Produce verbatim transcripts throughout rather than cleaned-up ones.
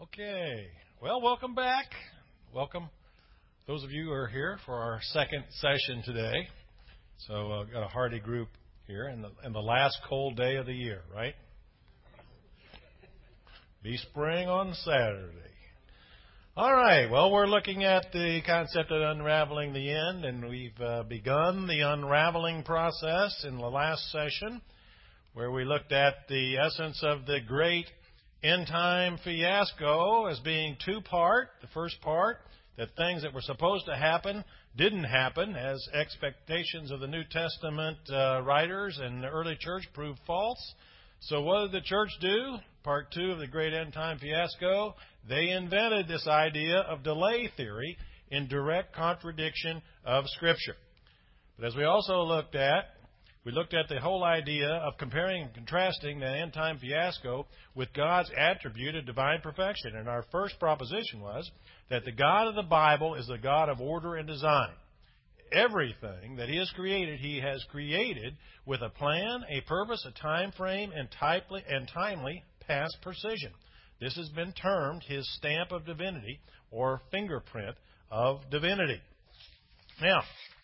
Okay. Well, welcome back. Welcome, those of you who are here for our second session today. So, uh, got a hearty group here, and the, and the last cold day of the year, right? Be spring on Saturday. All right. Well, we're looking at the concept of unraveling the end, and we've uh, begun the unraveling process in the last session, where we looked at the essence of the great end-time fiasco as being two-part. The first part, that things that were supposed to happen didn't happen, as expectations of the New Testament uh, writers and the early church proved false. So what did the church do? Part two of the great end-time fiasco, they invented this idea of delay theory in direct contradiction of Scripture. But as we also looked at, we looked at the whole idea of comparing and contrasting the end-time fiasco with God's attribute of divine perfection. And our first proposition was that the God of the Bible is the God of order and design. Everything that He has created, He has created with a plan, a purpose, a time frame, and timely, and timely past precision. This has been termed His stamp of divinity or fingerprint of divinity. Now,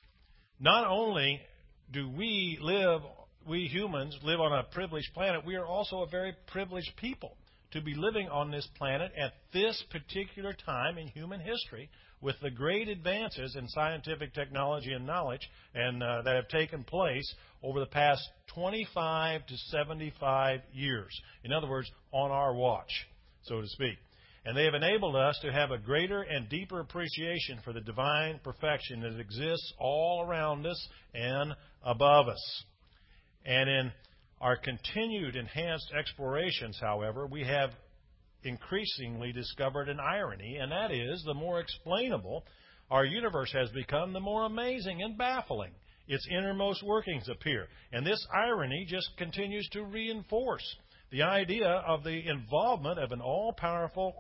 not only do we live, we humans live on a privileged planet, we are also a very privileged people to be living on this planet at this particular time in human history with the great advances in scientific technology and knowledge and uh, that have taken place over the past twenty-five to seventy-five years. In other words, on our watch, so to speak. And they have enabled us to have a greater and deeper appreciation for the divine perfection that exists all around us and above us. And in our continued enhanced explorations, however, we have increasingly discovered an irony, and that is the more explainable our universe has become, the more amazing and baffling its innermost workings appear. And this irony just continues to reinforce the idea of the involvement of an all-powerful,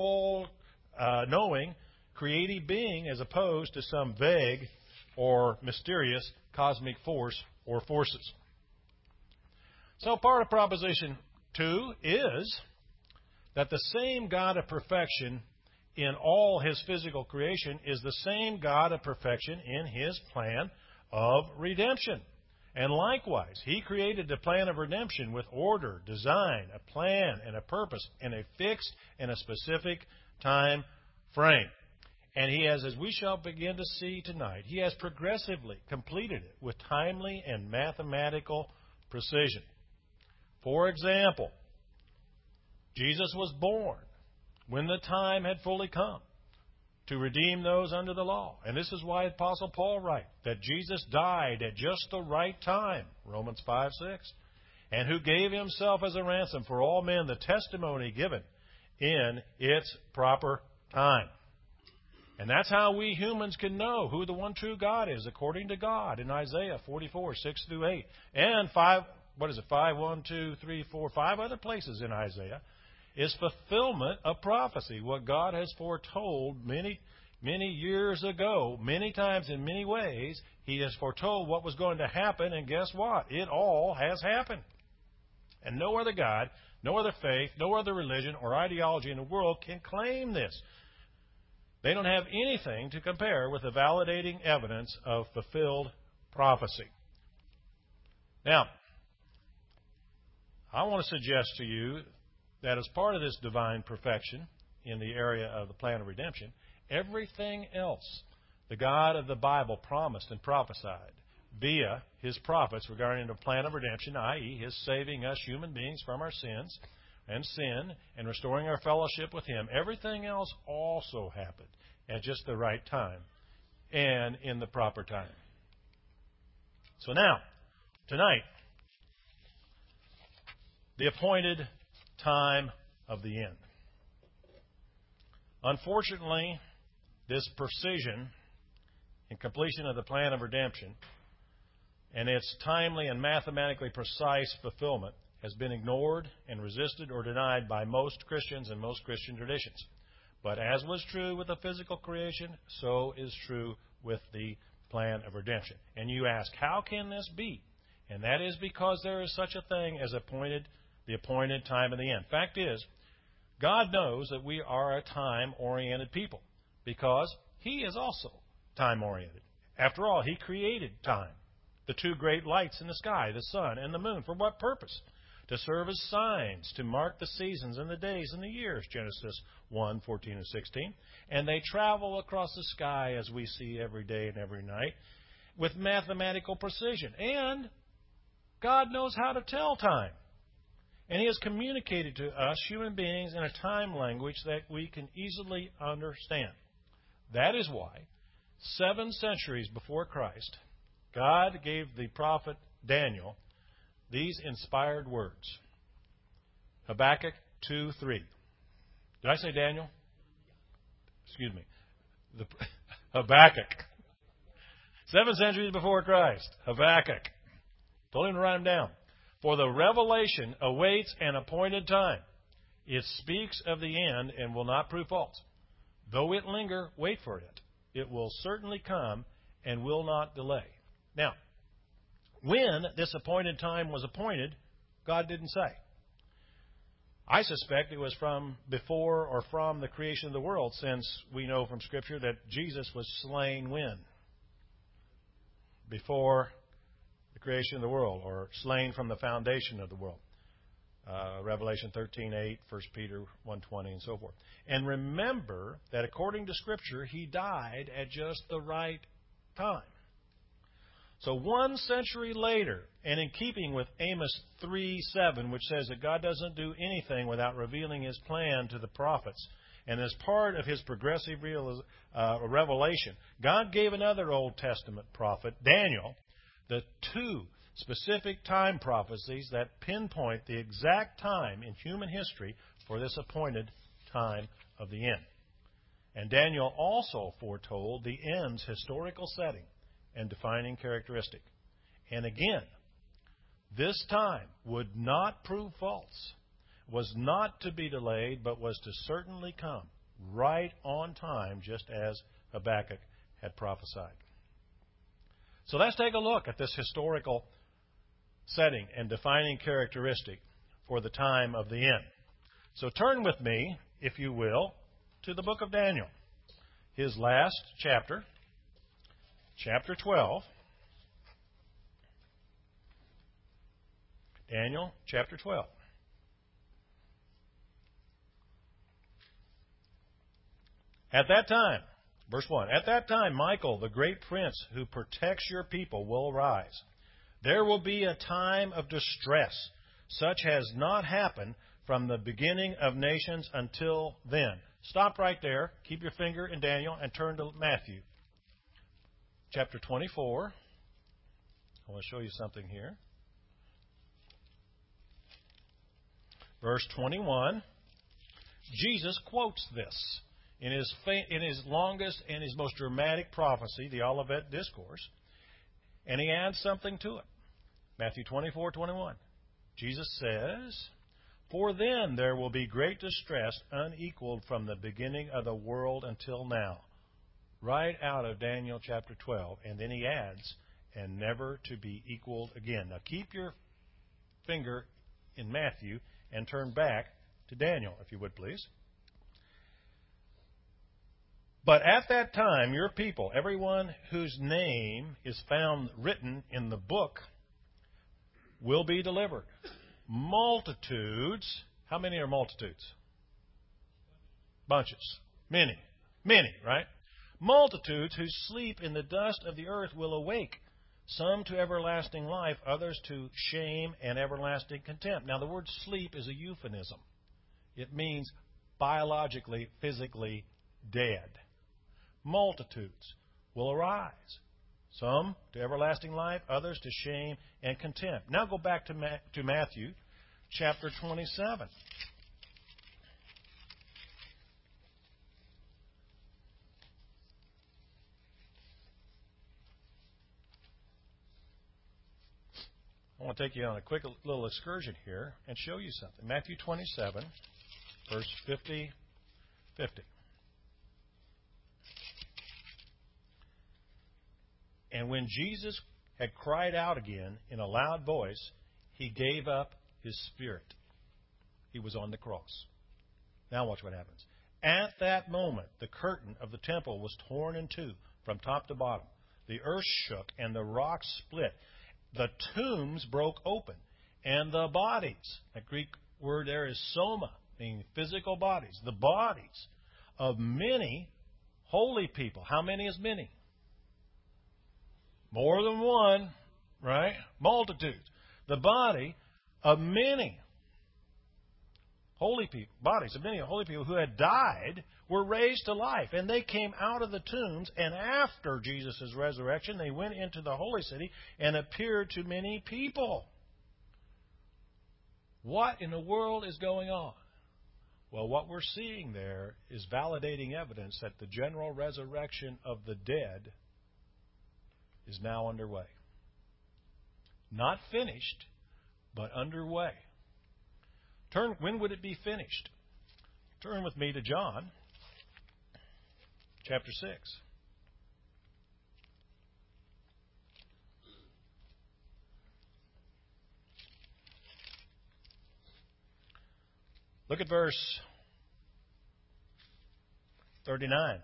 all-knowing, creative being as opposed to some vague or mysterious cosmic force or forces. So part of Proposition two is that the same God of perfection in all His physical creation is the same God of perfection in His plan of redemption. And likewise, He created the plan of redemption with order, design, a plan, and a purpose, and a fixed and a specific time frame. And He has, as we shall begin to see tonight, He has progressively completed it with timely and mathematical precision. For example, Jesus was born when the time had fully come to redeem those under the law. And this is why Apostle Paul writes that Jesus died at just the right time, Romans five six, and who gave Himself as a ransom for all men, the testimony given in its proper time. And that's how we humans can know who the one true God is, according to God in Isaiah forty-four, six through eight. And five, what is it, five, one, two, three, four, five other places in Isaiah is fulfillment of prophecy, what God has foretold many, many years ago, many times in many ways. He has foretold what was going to happen, and guess what? It all has happened. And no other God, no other faith, no other religion or ideology in the world can claim this. They don't have anything to compare with the validating evidence of fulfilled prophecy. Now, I want to suggest to you that as part of this divine perfection in the area of the plan of redemption, everything else the God of the Bible promised and prophesied via His prophets regarding the plan of redemption, that is, His saving us human beings from our sins and sin and restoring our fellowship with Him, everything else also happened at just the right time and in the proper time. So now, tonight, the appointed time of the end. Unfortunately, this precision in completion of the plan of redemption and its timely and mathematically precise fulfillment has been ignored and resisted or denied by most Christians and most Christian traditions. But as was true with the physical creation, so is true with the plan of redemption. And you ask, how can this be? And that is because there is such a thing as appointed, the appointed time of the end. Fact is, God knows that we are a time-oriented people because He is also time-oriented. After all, He created time, the two great lights in the sky, the sun and the moon. For what purpose? To serve as signs, to mark the seasons and the days and the years, Genesis one, fourteen and sixteen. And they travel across the sky as we see every day and every night with mathematical precision. And God knows how to tell time. And He has communicated to us, human beings, in a time language that we can easily understand. That is why, seven centuries before Christ, God gave the prophet Daniel these inspired words. Habakkuk two three. Did I say Daniel? Excuse me. The, Habakkuk. Seven centuries before Christ. Habakkuk. Told him to write them down. For the revelation awaits an appointed time. It speaks of the end and will not prove false. Though it linger, wait for it. It will certainly come and will not delay. Now, when this appointed time was appointed, God didn't say. I suspect it was from before or from the creation of the world, since we know from Scripture that Jesus was slain when? Before the creation of the world, or slain from the foundation of the world. Uh, Revelation thirteen eight, First Peter one twenty, and so forth. And remember that according to Scripture, He died at just the right time. So one century later, and in keeping with Amos three seven, which says that God doesn't do anything without revealing His plan to the prophets, and as part of His progressive real, uh, revelation, God gave another Old Testament prophet, Daniel, the two specific time prophecies that pinpoint the exact time in human history for this appointed time of the end. And Daniel also foretold the end's historical setting and defining characteristic. And again, this time would not prove false, was not to be delayed, but was to certainly come right on time, just as Habakkuk had prophesied. So let's take a look at this historical setting and defining characteristic for the time of the end. So turn with me, if you will, to the book of Daniel, his last chapter. Chapter twelve. Daniel chapter twelve. At that time, verse one, at that time Michael, the great prince who protects your people, will arise. There will be a time of distress, such has not happened from the beginning of nations until then. Stop right there. Keep your finger in Daniel and turn to Matthew. Chapter twenty-four. I want to show you something here. Verse twenty-one. Jesus quotes this in his in his longest and his most dramatic prophecy, the Olivet Discourse, and he adds something to it. Matthew twenty-four twenty-one. Jesus says, "For then there will be great distress unequaled from the beginning of the world until now." Right out of Daniel chapter twelve. And then he adds, and never to be equaled again. Now keep your finger in Matthew and turn back to Daniel, if you would please. But at that time, your people, everyone whose name is found written in the book, will be delivered. Multitudes. How many are multitudes? Bunches. Many. Many, right? Multitudes who sleep in the dust of the earth will awake, some to everlasting life, others to shame and everlasting contempt. Now, the word sleep is a euphemism. It means biologically, physically dead. Multitudes will arise, some to everlasting life, others to shame and contempt. Now go back to, Ma- to Matthew chapter twenty-seven. I want to take you on a quick little excursion here and show you something. Matthew twenty-seven, verse fifty, fifty. And when Jesus had cried out again in a loud voice, he gave up his spirit. He was on the cross. Now watch what happens. At that moment, the curtain of the temple was torn in two from top to bottom. The earth shook and the rocks split. The tombs broke open. And the bodies, that Greek word there is soma, meaning physical bodies, the bodies of many holy people. How many is many? More than one, right? Multitudes. The body of many holy people, bodies of many holy people who had died were raised to life. And they came out of the tombs, and after Jesus' resurrection, they went into the holy city and appeared to many people. What in the world is going on? Well, what we're seeing there is validating evidence that the general resurrection of the dead is now underway. Not finished, but underway. Turn. When would it be finished? Turn with me to John, chapter six. Look at verse thirty-nine.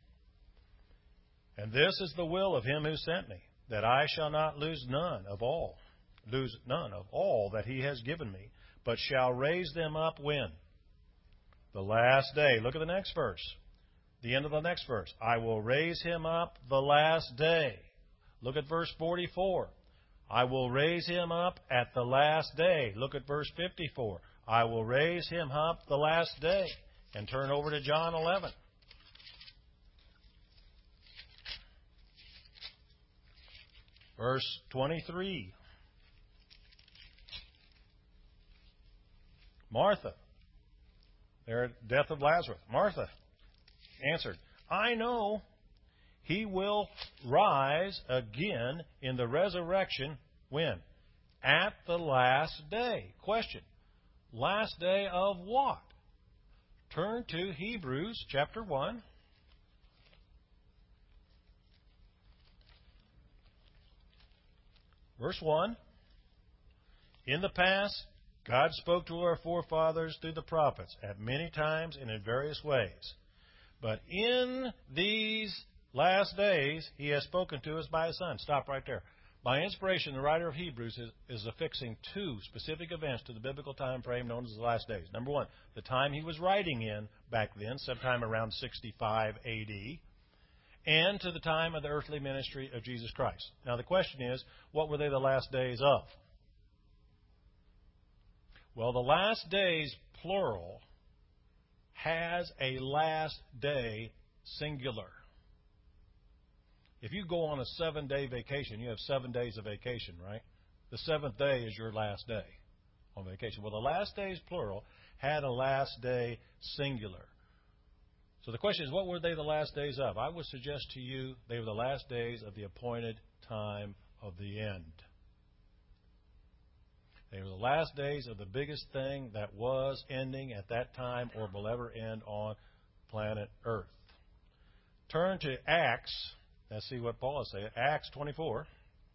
And this is the will of him who sent me, that I shall not lose none of all, lose none of all that he has given me, but shall raise them up when? The last day. Look at the next verse. The end of the next verse. I will raise him up the last day. Look at verse forty-four. I will raise him up at the last day. Look at verse fifty-four. I will raise him up the last day. And turn over to John eleven. Verse twenty-three. Martha, there at death of Lazarus. Martha answered, I know he will rise again in the resurrection. When? At the last day. Question. Last day of what? Turn to Hebrews chapter one. Verse one. In the past, God spoke to our forefathers through the prophets at many times and in various ways. But in these last days, he has spoken to us by his Son. Stop right there. By inspiration, the writer of Hebrews is, is affixing two specific events to the biblical time frame known as the last days. Number one, the time he was writing in back then, sometime around sixty-five A D, and to the time of the earthly ministry of Jesus Christ. Now the question is, what were they the last days of? Well, the last days, plural, has a last day, singular. If you go on a seven-day vacation, you have seven days of vacation, right? The seventh day is your last day on vacation. Well, the last days, plural, had a last day, singular. So the question is, what were they the last days of? I would suggest to you they were the last days of the appointed time of the end. They were the last days of the biggest thing that was ending at that time or will ever end on planet Earth. Turn to Acts. Let's see what Paul is saying. Acts twenty-four.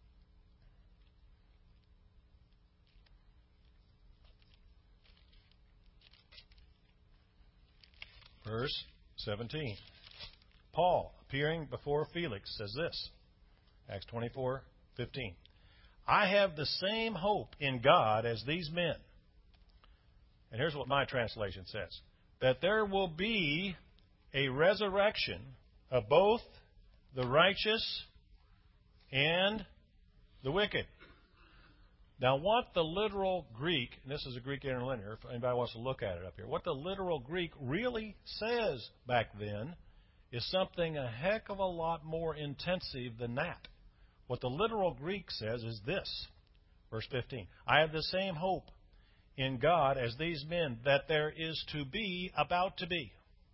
Verse seventeen. Paul, appearing before Felix, says this. Acts twenty-four fifteen. I have the same hope in God as these men. And here's what my translation says. That there will be a resurrection of both the righteous and the wicked. Now, what the literal Greek, and this is a Greek interlinear, if anybody wants to look at it up here, what the literal Greek really says back then is something a heck of a lot more intensive than that. What the literal Greek says is this, verse fifteen. I have the same hope in God as these men that there is to be about to be.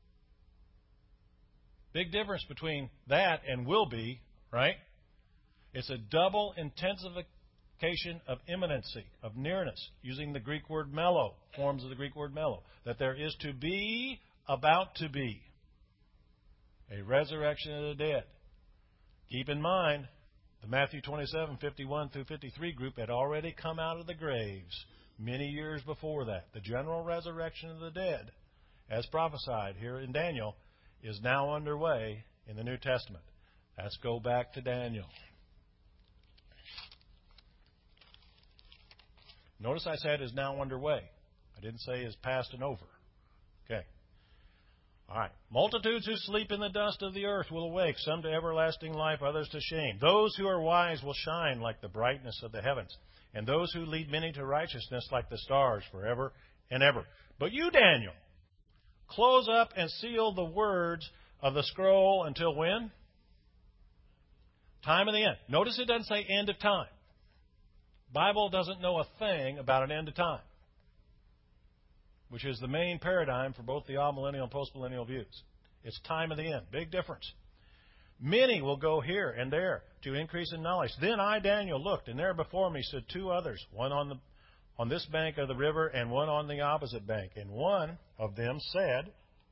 Big difference between that and will be, right? It's a double intensification of imminency, of nearness, using the Greek word mello, forms of the Greek word mello, that there is to be about to be a resurrection of the dead. Keep in mind, the Matthew twenty-seven, fifty-one through fifty-three group had already come out of the graves many years before that. The general resurrection of the dead as prophesied here in Daniel, is now underway in the New Testament. Let's go back to Daniel. Notice I said is now underway. I didn't say is past and over. Okay. All right. Multitudes who sleep in the dust of the earth will awake, some to everlasting life, others to shame. Those who are wise will shine like the brightness of the heavens, and those who lead many to righteousness like the stars forever and ever. But you, Daniel, close up and seal the words of the scroll until when? Time of the end. Notice it doesn't say end of time. Bible doesn't know a thing about an end of time, which is the main paradigm for both the amillennial and postmillennial views. It's time of the end. Big difference. Many will go here and there to increase in knowledge. Then I, Daniel, looked, and there before me stood two others, one on the on this bank of the river and one on the opposite bank. And one of them said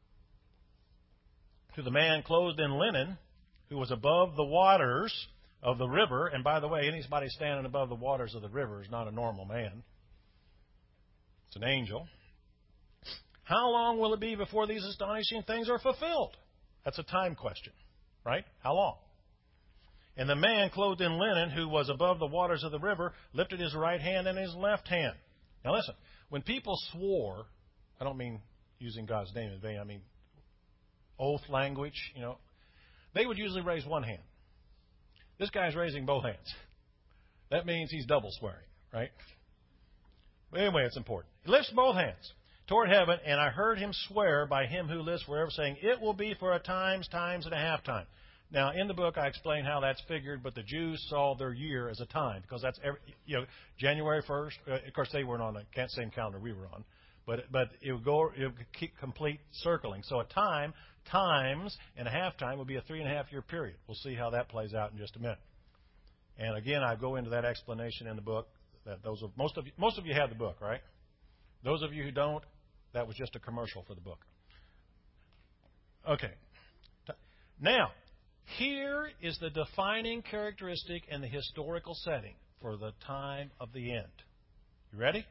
to the man clothed in linen, who was above the waters of the river, and by the way, anybody standing above the waters of the river is not a normal man. It's an angel. How long will it be before these astonishing things are fulfilled? That's a time question, right? How long? And the man clothed in linen, who was above the waters of the river, lifted his right hand and his left hand. Now listen, when people swore, I don't mean using God's name in vain, I mean oath language, you know, they would usually raise one hand. This guy's raising both hands. That means he's double swearing, right? But anyway, it's important. He lifts both hands toward heaven, and I heard him swear by him who lives forever, saying, it will be for a times, times, and a half time. Now, in the book, I explain how that's figured, but the Jews saw their year as a time, because that's every, you know, January first. Uh, of course, they weren't on the same calendar we were on, but but it would go, it would keep complete circling. So a time, times, and a half time would be a three and a half year period. We'll see how that plays out in just a minute. And again, I go into that explanation in the book. That those are, most of you, most of you have the book, right? Those of you who don't, that was just a commercial for the book. Okay. Now, here is the defining characteristic and the historical setting for the time of the end. You ready?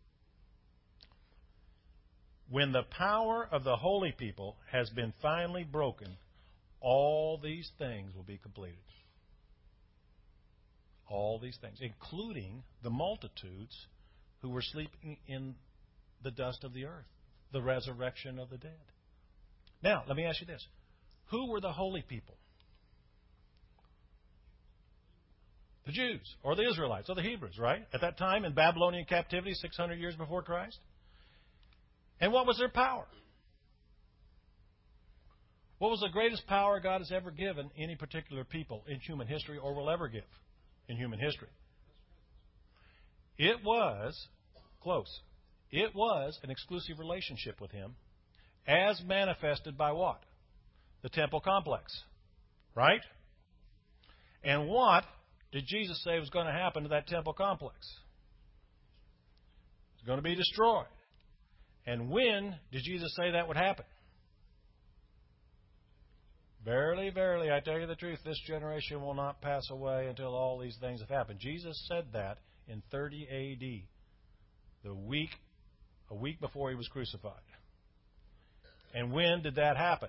When the power of the holy people has been finally broken, all these things will be completed. All these things, including the multitudes who were sleeping in the dust of the earth, the resurrection of the dead. Now, let me ask you this. Who were the holy people? The Jews, or the Israelites, or the Hebrews, right? At that time in Babylonian captivity, six hundred years before Christ. And what was their power? What was the greatest power God has ever given any particular people in human history or will ever give in human history? It was, close, it was an exclusive relationship with Him as manifested by what? The temple complex, right? And what did Jesus say was going to happen to that temple complex? It's going to be destroyed. And when did Jesus say that would happen? Verily, verily, I tell you the truth, this generation will not pass away until all these things have happened. Jesus said that in thirty A D, the week, a week before He was crucified. And when did that happen?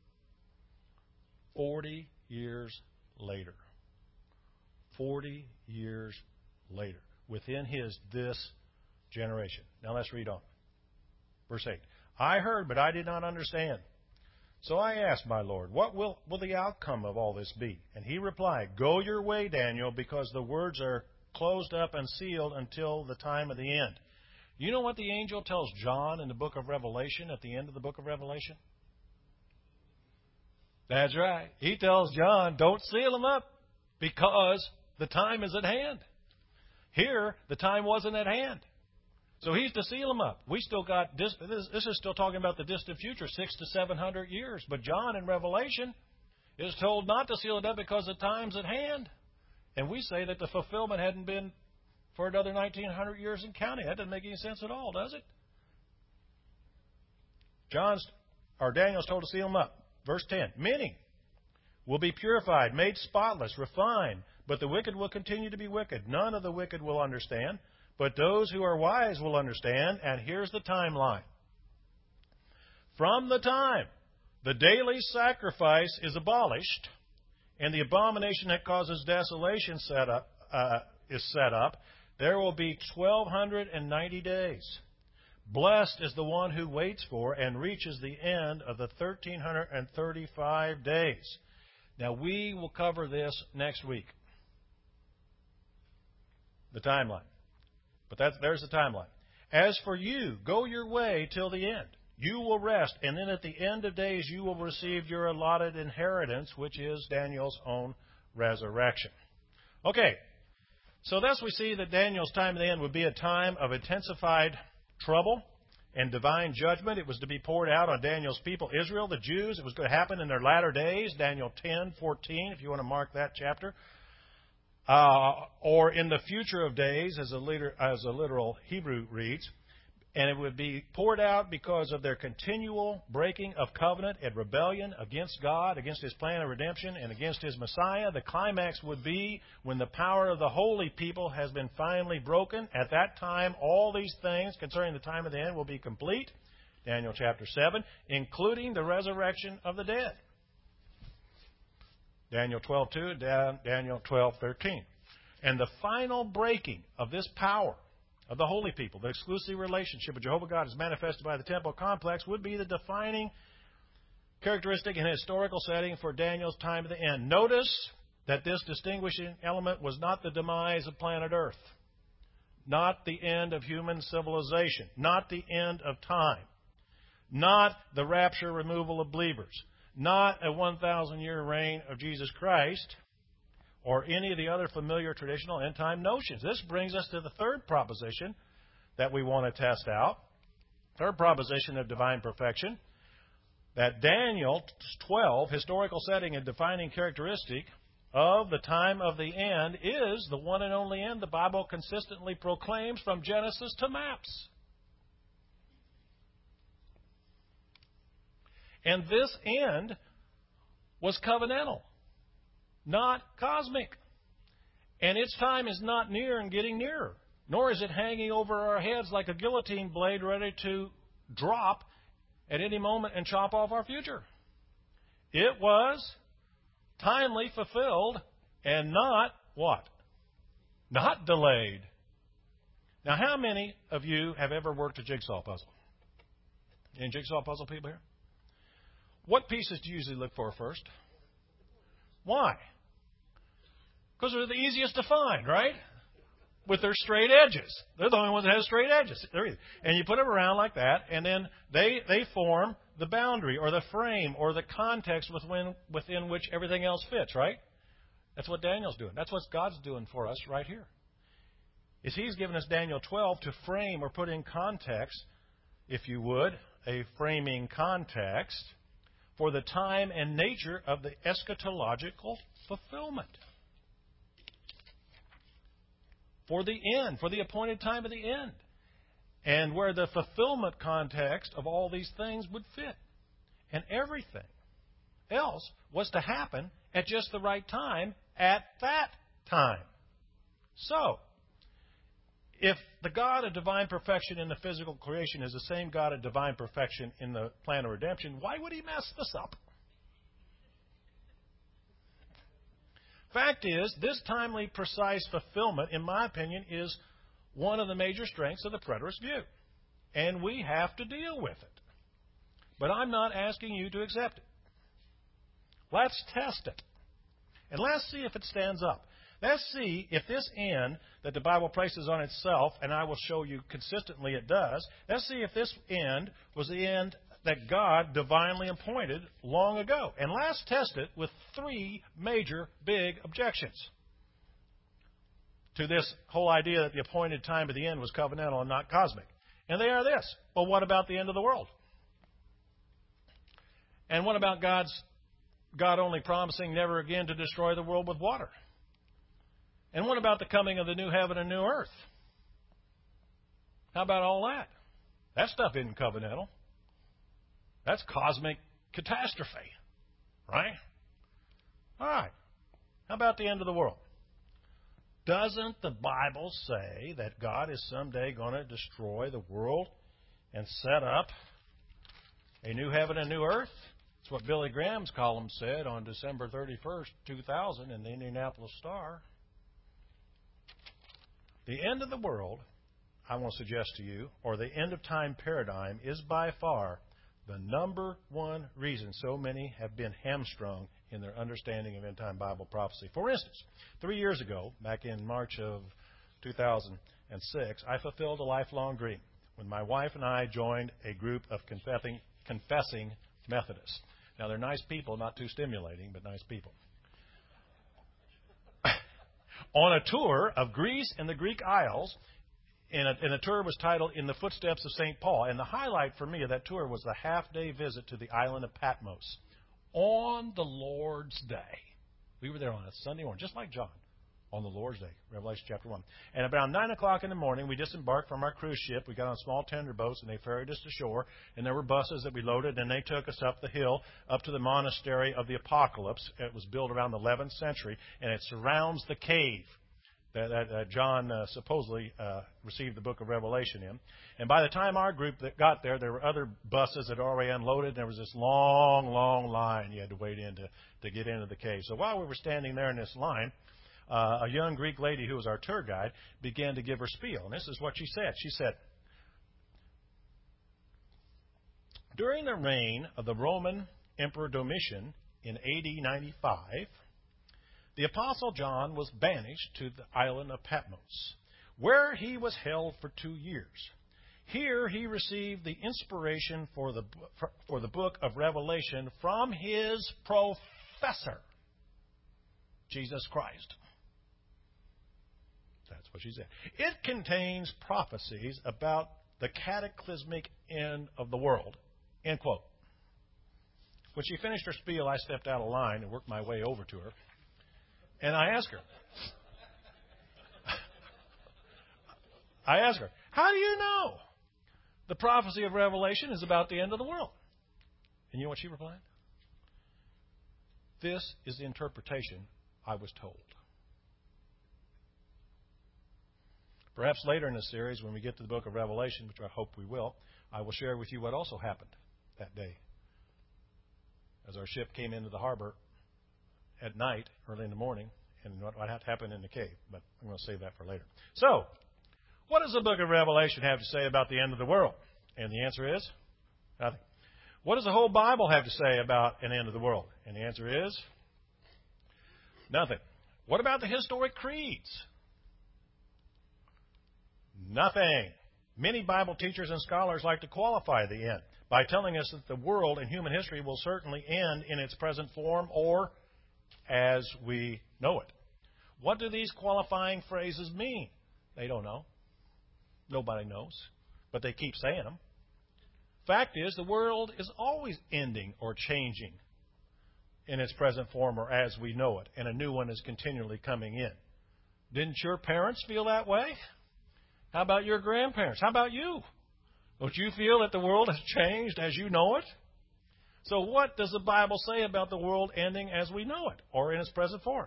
Forty years later. Forty years later. Within His this generation. Now let's read on. Verse eight. I heard, but I did not understand. So I asked my Lord, what will, will the outcome of all this be? And He replied, go your way, Daniel, because the words are closed up and sealed until the time of the end. You know what the angel tells John in the book of Revelation, at the end of the book of Revelation? That's right. He tells John, don't seal them up because the time is at hand. Here, the time wasn't at hand. So He's to seal them up. We still got, this, this is still talking about the distant future, six to seven hundred years. But John in Revelation is told not to seal it up because the time's at hand. And we say that the fulfillment hadn't been for another nineteen hundred years and counting. That doesn't make any sense at all, does it? John's, or Daniel's told to seal them up. Verse ten, many will be purified, made spotless, refined, but the wicked will continue to be wicked. None of the wicked will understand, but those who are wise will understand. And here's the timeline. From the time the daily sacrifice is abolished and the abomination that causes desolation set up, uh, is set up, there will be twelve ninety days. Blessed is the one who waits for and reaches the end of the one thousand three hundred thirty-five days. Now, we will cover this next week. The timeline. But that's, there's the timeline. As for you, go your way till the end. You will rest, and then at the end of days you will receive your allotted inheritance, which is Daniel's own resurrection. Okay, so thus we see that Daniel's time at the end would be a time of intensified trouble and divine judgment. It was to be poured out on Daniel's people, Israel, the Jews. It was going to happen in their latter days, Daniel ten fourteen, if you want to mark that chapter. Uh, or in the future of days, as a, liter, as a literal Hebrew reads. And it would be poured out because of their continual breaking of covenant and rebellion against God, against His plan of redemption, and against His Messiah. The climax would be when the power of the holy people has been finally broken. At that time, all these things concerning the time of the end will be complete. Daniel chapter seven, including the resurrection of the dead. Daniel twelve two, Daniel twelve thirteen. And the final breaking of this power of the holy people, the exclusive relationship of Jehovah God as manifested by the temple complex, would be the defining characteristic and historical setting for Daniel's time at the end. Notice that this distinguishing element was not the demise of planet Earth, not the end of human civilization, not the end of time, not the rapture removal of believers, not a one thousand year reign of Jesus Christ, or any of the other familiar traditional end-time notions. This brings us to the third proposition that we want to test out. Third proposition of divine perfection. That Daniel twelve, historical setting and defining characteristic of the time of the end, is the one and only end the Bible consistently proclaims from Genesis to Maps. And this end was covenantal, not cosmic. And its time is not near and getting nearer, nor is it hanging over our heads like a guillotine blade ready to drop at any moment and chop off our future. It was timely fulfilled and not what? Not delayed. Now, how many of you have ever worked a jigsaw puzzle? Any jigsaw puzzle people here? What pieces do you usually look for first? Why? Because they're the easiest to find, right? With their straight edges. They're the only ones that have straight edges. And you put them around like that, and then they, they form the boundary or the frame or the context within, within which everything else fits, right? That's what Daniel's doing. That's what God's doing for us right here. Is He's given us Daniel twelve to frame or put in context, if you would, a framing context for the time and nature of the eschatological fulfillment. For the end, for the appointed time of the end. And where the fulfillment context of all these things would fit. And everything else was to happen at just the right time at that time. So, if the God of divine perfection in the physical creation is the same God of divine perfection in the plan of redemption, why would He mess this up? Fact is, this timely, precise fulfillment, in my opinion, is one of the major strengths of the preterist view. And we have to deal with it. But I'm not asking you to accept it. Let's test it. And let's see if it stands up. Let's see if this end that the Bible places on itself, and I will show you consistently it does, let's see if this end was the end that God divinely appointed long ago. And let's test it with three major big objections to this whole idea that the appointed time of the end was covenantal and not cosmic. And they are this. Well, what about the end of the world? And what about God's God only promising never again to destroy the world with water? And what about the coming of the new heaven and new earth? How about all that? That stuff isn't covenantal. That's cosmic catastrophe, right? All right. How about the end of the world? Doesn't the Bible say that God is someday going to destroy the world and set up A new heaven and new earth. That's what Billy Graham's column said on December thirty-first, two thousand in the Indianapolis Star. The end of the world, I want to suggest to you, or the end of time paradigm, is by far the number one reason so many have been hamstrung in their understanding of end-time Bible prophecy. For instance, three years ago, back in March of two thousand six, I fulfilled a lifelong dream when my wife and I joined a group of confessing, confessing Methodists. Now, they're nice people, not too stimulating, but nice people. On a tour of Greece and the Greek Isles, and a, and a tour was titled In the Footsteps of Saint Paul. And the highlight for me of that tour was the half-day visit to the island of Patmos on the Lord's Day. We were there on a Sunday morning, just like John, on the Lord's Day, Revelation chapter one. And about nine o'clock in the morning, we disembarked from our cruise ship. We got on small tender boats, and they ferried us to shore. And there were buses that we loaded, and they took us up the hill, up to the Monastery of the Apocalypse. It was built around the eleventh century, and it surrounds the cave that, that uh, John uh, supposedly uh, received the book of Revelation in. And by the time our group that got there, there were other buses that had already unloaded, and there was this long, long line you had to wait in to, to get into the cave. So while we were standing there in this line, Uh, a young Greek lady who was our tour guide began to give her spiel. And this is what she said. She said, during the reign of the Roman Emperor Domitian in A D ninety-five, the Apostle John was banished to the island of Patmos, where he was held for two years. Here he received the inspiration for the, for the book of Revelation from his professor, Jesus Christ. That's what she said. It contains prophecies about the cataclysmic end of the world. End quote. When she finished her spiel, I stepped out of line and worked my way over to her. And I asked her, I asked her, how do you know the prophecy of Revelation is about the end of the world? And you know what she replied? This is the interpretation I was told. Perhaps later in the series, when we get to the book of Revelation, which I hope we will, I will share with you what also happened that day as our ship came into the harbor at night, early in the morning, and what happened in the cave. But I'm going to save that for later. So, what does the book of Revelation have to say about the end of the world? And the answer is nothing. What does the whole Bible have to say about an end of the world? And the answer is nothing. What about the historic creeds? Nothing. Many Bible teachers and scholars like to qualify the end by telling us that the world and human history will certainly end in its present form or as we know it. What do these qualifying phrases mean? They don't know. Nobody knows. But they keep saying them. Fact is, the world is always ending or changing in its present form or as we know it, and a new one is continually coming in. Didn't your parents feel that way? How about your grandparents? How about you? Don't you feel that the world has changed as you know it? So what does the Bible say about the world ending as we know it or in its present form?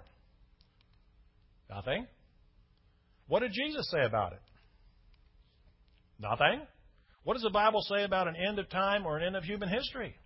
Nothing. What did Jesus say about it? Nothing. What does the Bible say about an end of time or an end of human history?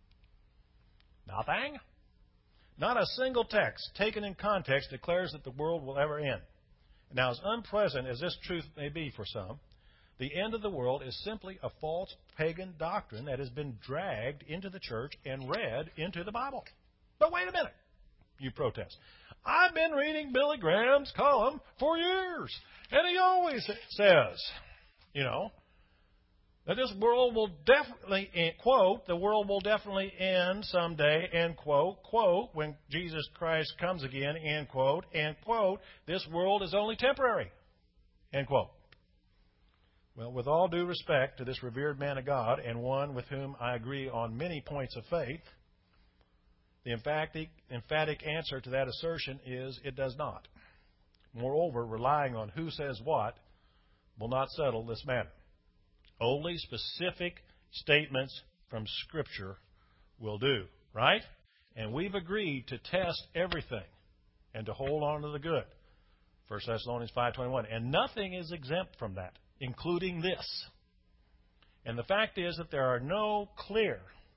Nothing. Not a single text taken in context declares that the world will ever end. Now, as unpleasant as this truth may be for some, the end of the world is simply a false pagan doctrine that has been dragged into the church and read into the Bible. But wait a minute, you protest. I've been reading Billy Graham's column for years, and he always says, you know, that this world will definitely, quote, the world will definitely end someday, end quote, quote, when Jesus Christ comes again, end quote, end quote, this world is only temporary, end quote. Well, with all due respect to this revered man of God and one with whom I agree on many points of faith, the emphatic, emphatic answer to that assertion is it does not. Moreover, relying on who says what will not settle this matter. Only specific statements from Scripture will do, right? And we've agreed to test everything and to hold on to the good. First Thessalonians five twenty-one. And nothing is exempt from that, including this. And the fact is that there are no clear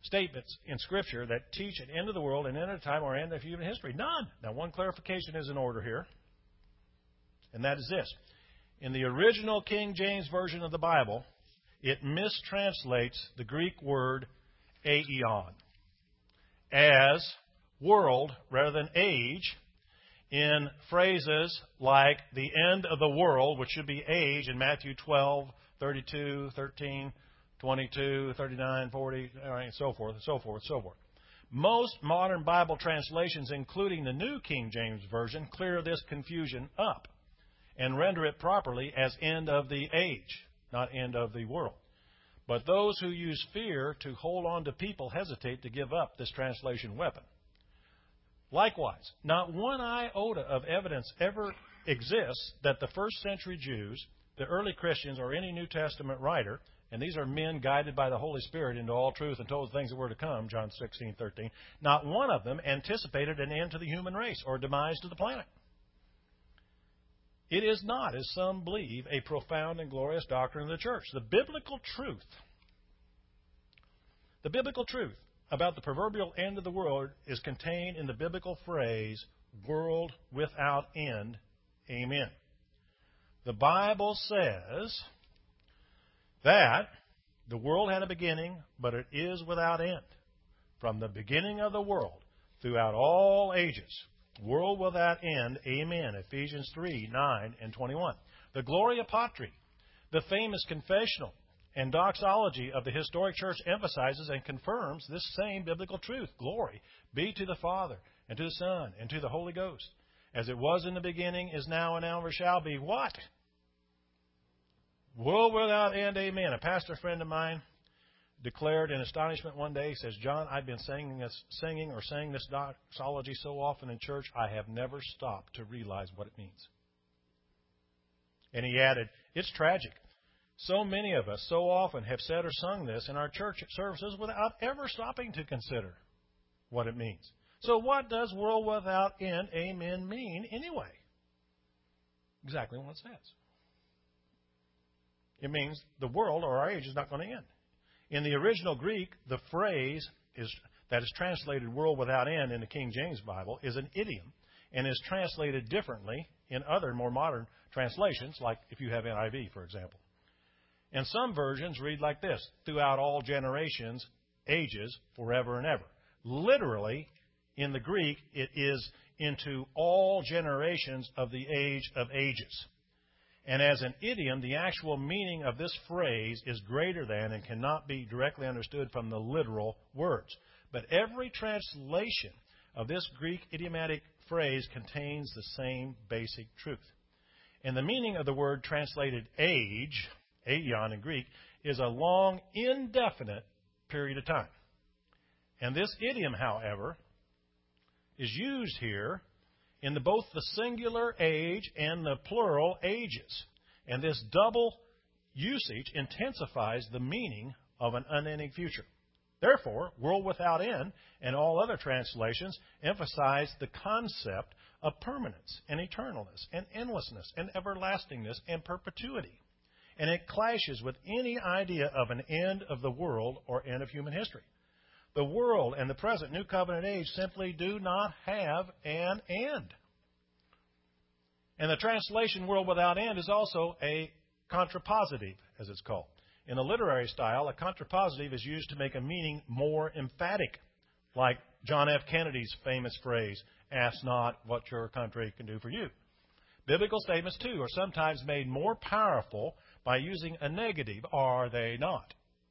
statements in Scripture that teach an end of the world, an end of time, or end of human history. None. Now, one clarification is in order here, and that is this. In the original King James Version of the Bible, it mistranslates the Greek word aeon as world rather than age in phrases like the end of the world, which should be age in Matthew twelve, thirty-two, thirteen, twenty-two, thirty-nine, forty, and so forth, and so forth, and so forth. Most modern Bible translations, including the New King James Version, clear this confusion up and render it properly as end of the age, not end of the world. But those who use fear to hold on to people hesitate to give up this translation weapon. Likewise, not one iota of evidence ever exists that the first century Jews, the early Christians, or any New Testament writer, and these are men guided by the Holy Spirit into all truth and told the things that were to come, John sixteen, thirteen, not one of them anticipated an end to the human race or demise to the planet. It is not, as some believe, a profound and glorious doctrine of the church. The biblical truth, the biblical truth about the proverbial end of the world is contained in the biblical phrase, world without end. Amen. The Bible says that the world had a beginning, but it is without end. From the beginning of the world, throughout all ages, world without end, amen. Ephesians three, nine, and twenty-one. The Gloria Patri, the famous confessional and doxology of the historic church, emphasizes and confirms this same biblical truth. Glory be to the Father, and to the Son, and to the Holy Ghost, as it was in the beginning, is now, and ever shall be. What? World without end, amen. A pastor friend of mine declared in astonishment one day, he says, John, I've been singing this, singing or saying this doxology so often in church, I have never stopped to realize what it means. And he added, it's tragic. So many of us so often have said or sung this in our church services without ever stopping to consider what it means. So what does world without end, amen, mean anyway? Exactly what it says. It means the world or our age is not going to end. In the original Greek, the phrase is, that is translated world without end in the King James Bible is an idiom and is translated differently in other more modern translations, like if you have N I V, for example. And some versions read like this, throughout all generations, ages, forever and ever. Literally, in the Greek, it is into all generations of the age of ages. And as an idiom, the actual meaning of this phrase is greater than and cannot be directly understood from the literal words. But every translation of this Greek idiomatic phrase contains the same basic truth. And the meaning of the word translated age, aeon in Greek, is a long, indefinite period of time. And this idiom, however, is used here in the, both the singular age and the plural ages. And this double usage intensifies the meaning of an unending future. Therefore, world without end and all other translations emphasize the concept of permanence and eternalness and endlessness and everlastingness and perpetuity. And it clashes with any idea of an end of the world or end of human history. The world and the present New Covenant age simply do not have an end. And the translation world without end is also a contrapositive, as it's called. In a literary style, a contrapositive is used to make a meaning more emphatic, like John F. Kennedy's famous phrase, ask not what your country can do for you. Biblical statements, too, are sometimes made more powerful by using a negative, are they not?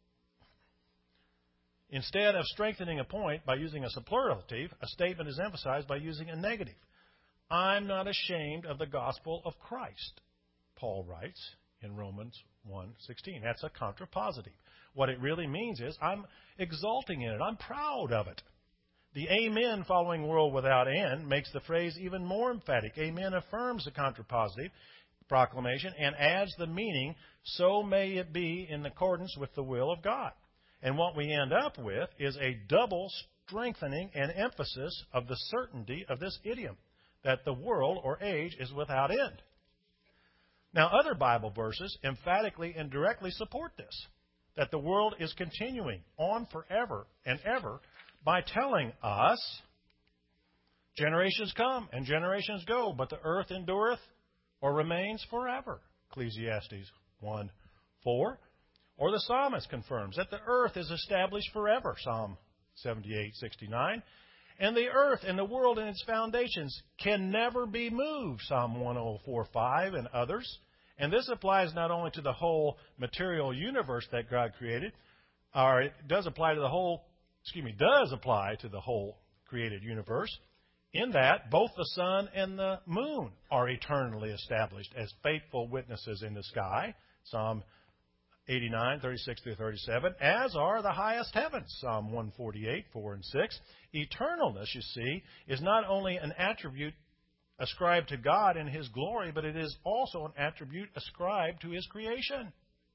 Instead of strengthening a point by using a superlative, a statement is emphasized by using a negative. I'm not ashamed of the gospel of Christ, Paul writes in Romans one sixteen. That's a contrapositive. What it really means is I'm exulting in it. I'm proud of it. The amen following world without end makes the phrase even more emphatic. Amen affirms the contrapositive proclamation and adds the meaning, so may it be in accordance with the will of God. And what we end up with is a double strengthening and emphasis of the certainty of this idiom, that the world or age is without end. Now, other Bible verses emphatically and directly support this. that the world is continuing on forever and ever by telling us, generations come and generations go, but the earth endureth or remains forever. Ecclesiastes one four. Or the psalmist confirms that the earth is established forever. Psalm seventy-eight sixty-nine. And the earth and the world and its foundations can never be moved. Psalm one oh four five and others. And this applies not only to the whole material universe that God created, or it does apply to the whole, excuse me, does apply to the whole created universe, in that both the sun and the moon are eternally established as faithful witnesses in the sky. Psalm eighty-nine, thirty-six through thirty-seven, as are the highest heavens. Psalm one forty-eight, four and six. Eternalness, you see, is not only an attribute ascribed to God in His glory, but it is also an attribute ascribed to His creation.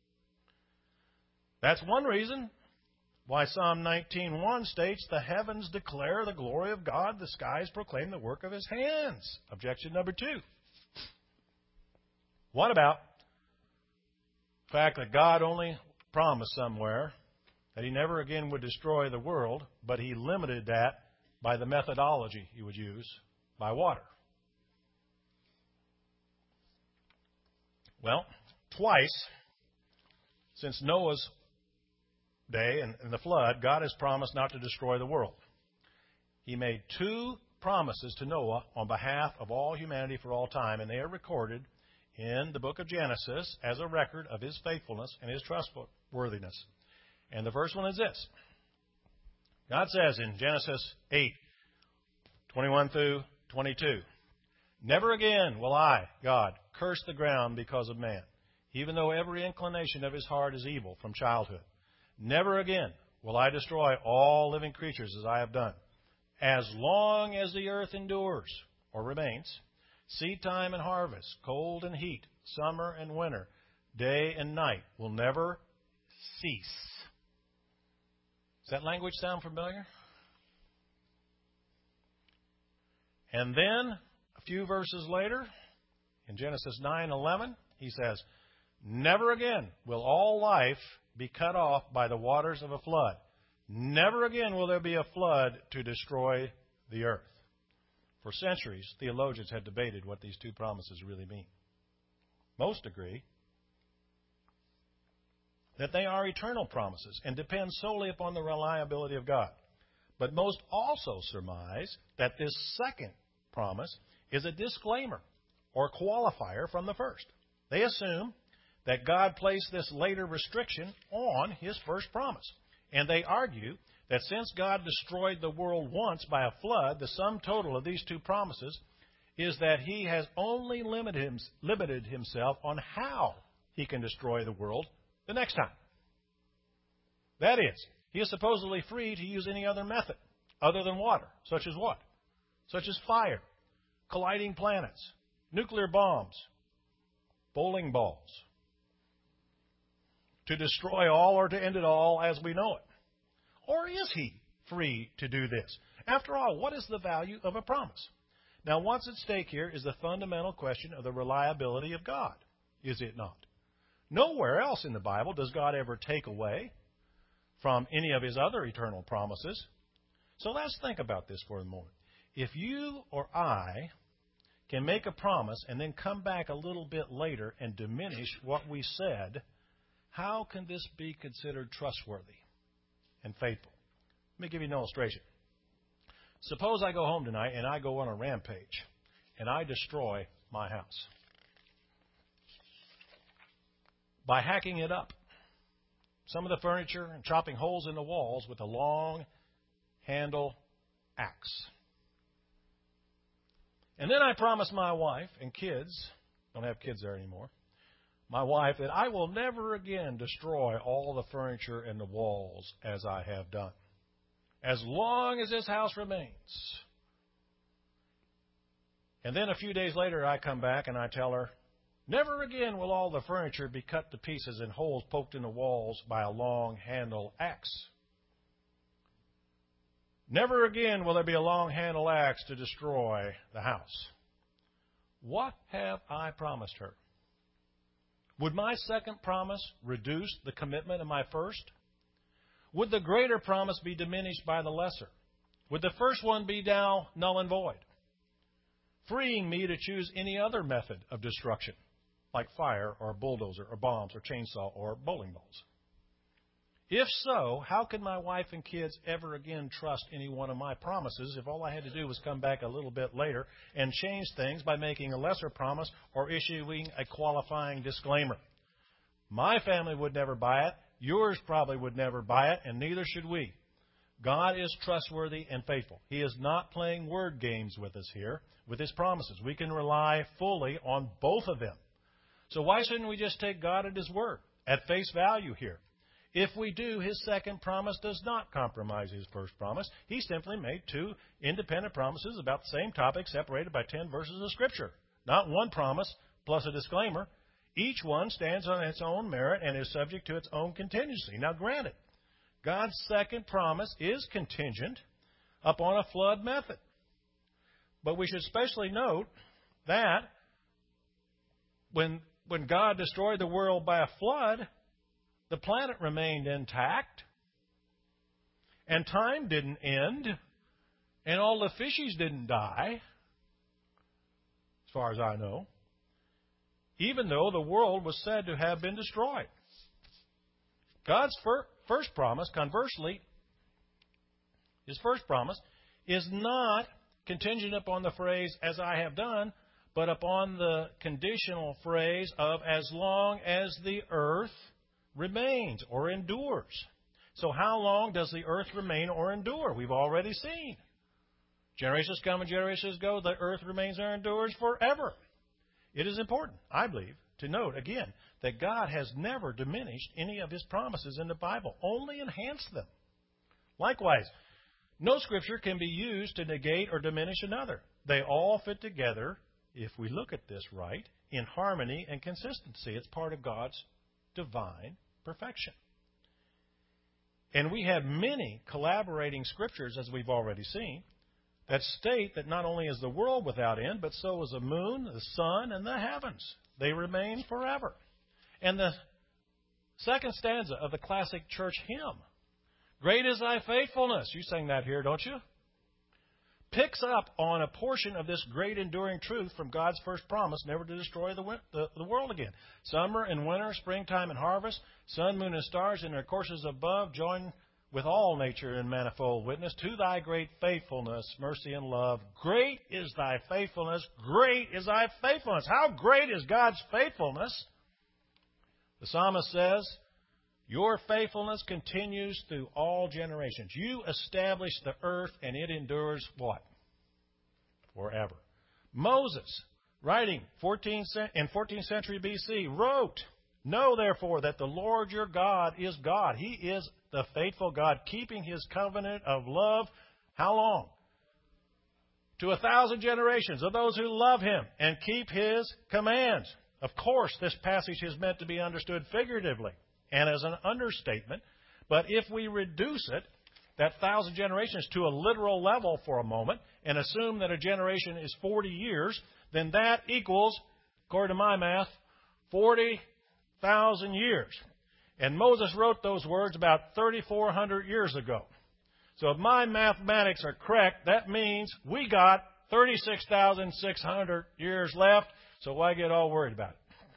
That's one reason why Psalm nineteen one states, the heavens declare the glory of God, the skies proclaim the work of His hands. Objection number two. What about the fact that God only promised somewhere that He never again would destroy the world, but He limited that by the methodology He would use, by water? Well, twice since Noah's day and, and the flood, God has promised not to destroy the world. He made two promises to Noah on behalf of all humanity for all time, and they are recorded in the book of Genesis as a record of His faithfulness and His trustworthiness. And the first one is this. God says in Genesis eight, twenty-one through twenty-two, never again will I, God, curse the ground because of man, even though every inclination of his heart is evil from childhood. Never again will I destroy all living creatures as I have done. As long as the earth endures or remains, seed time and harvest, cold and heat, summer and winter, day and night will never cease. Does that language sound familiar? And then, a few verses later, in Genesis nine eleven, He says, never again will all life be cut off by the waters of a flood. Never again will there be a flood to destroy the earth. For centuries, theologians had debated what these two promises really mean. Most agree that they are eternal promises and depend solely upon the reliability of God. But most also surmise that this second promise is a disclaimer or qualifier from the first. They assume that God placed this later restriction on His first promise. And they argue that since God destroyed the world once by a flood, the sum total of these two promises is that He has only limited, him, limited Himself on how He can destroy the world the next time. That is, He is supposedly free to use any other method other than water, such as what? Such as fire, colliding planets, nuclear bombs, bowling balls, to destroy all or to end it all as we know it. Or is He free to do this? After all, what is the value of a promise? Now, what's at stake here is the fundamental question of the reliability of God, is it not? Nowhere else in the Bible does God ever take away from any of His other eternal promises. So let's think about this for a moment. If you or I can make a promise and then come back a little bit later and diminish what we said, how can this be considered trustworthy and faithful? Let me give you an illustration. Suppose I go home tonight and I go on a rampage and I destroy my house by hacking it up, some of the furniture, and chopping holes in the walls with a long handle axe. And then I promise my wife and kids, don't have kids there anymore, my wife, that I will never again destroy all the furniture and the walls as I have done, as long as this house remains. And then a few days later, I come back and I tell her, never again will all the furniture be cut to pieces and holes poked in the walls by a long handle axe. Never again will there be a long handle axe to destroy the house. What have I promised her? Would my second promise reduce the commitment of my first? Would the greater promise be diminished by the lesser? Would the first one be now null and void, freeing me to choose any other method of destruction, like fire or a bulldozer or bombs or chainsaw or bowling balls? If so, how could my wife and kids ever again trust any one of my promises if all I had to do was come back a little bit later and change things by making a lesser promise or issuing a qualifying disclaimer? My family would never buy it. Yours probably would never buy it, and neither should we. God is trustworthy and faithful. He is not playing word games with us here with His promises. We can rely fully on both of them. So why shouldn't we just take God at His word, at face value here? If we do, His second promise does not compromise His first promise. He simply made two independent promises about the same topic separated by ten verses of Scripture. Not one promise plus a disclaimer. Each one stands on its own merit and is subject to its own contingency. Now, granted, God's second promise is contingent upon a flood method. But we should especially note that when, when God destroyed the world by a flood, the planet remained intact, and time didn't end, and all the fishies didn't die, as far as I know, even though the world was said to have been destroyed. God's fir- first promise, conversely, His first promise, is not contingent upon the phrase, as I have done, but upon the conditional phrase of as long as the earth remains or endures. So how long does the earth remain or endure? We've already seen. Generations come and generations go. The earth remains or endures forever. It is important, I believe, to note again that God has never diminished any of His promises in the Bible, only enhanced them. Likewise, no Scripture can be used to negate or diminish another. They all fit together, if we look at this right, in harmony and consistency. It's part of God's divine perfection. And we have many collaborating Scriptures, as we've already seen, that state that not only is the world without end, but so is the moon, the sun, and the heavens. They remain forever. And the second stanza of the classic church hymn, Great is Thy Faithfulness, you sang that here, don't you? Picks up on a portion of this great enduring truth from God's first promise never to destroy the, the, the world again. Summer and winter, springtime and harvest, sun, moon, and stars in their courses above join with all nature in manifold witness to Thy great faithfulness, mercy, and love. Great is Thy faithfulness. Great is Thy faithfulness. How great is God's faithfulness? The psalmist says, Your faithfulness continues through all generations. You established the earth, and it endures what? Forever. Moses, writing in fourteenth century B C, wrote, Know therefore that the Lord your God is God. He is the faithful God, keeping His covenant of love. How long? To a thousand generations of those who love Him and keep His commands. Of course, this passage is meant to be understood figuratively and as an understatement. But if we reduce it, that thousand generations, to a literal level for a moment and assume that a generation is forty years, then that equals, according to my math, forty thousand years. And Moses wrote those words about thirty-four hundred years ago. So if my mathematics are correct, that means we got thirty-six thousand six hundred years left, so why get all worried about it?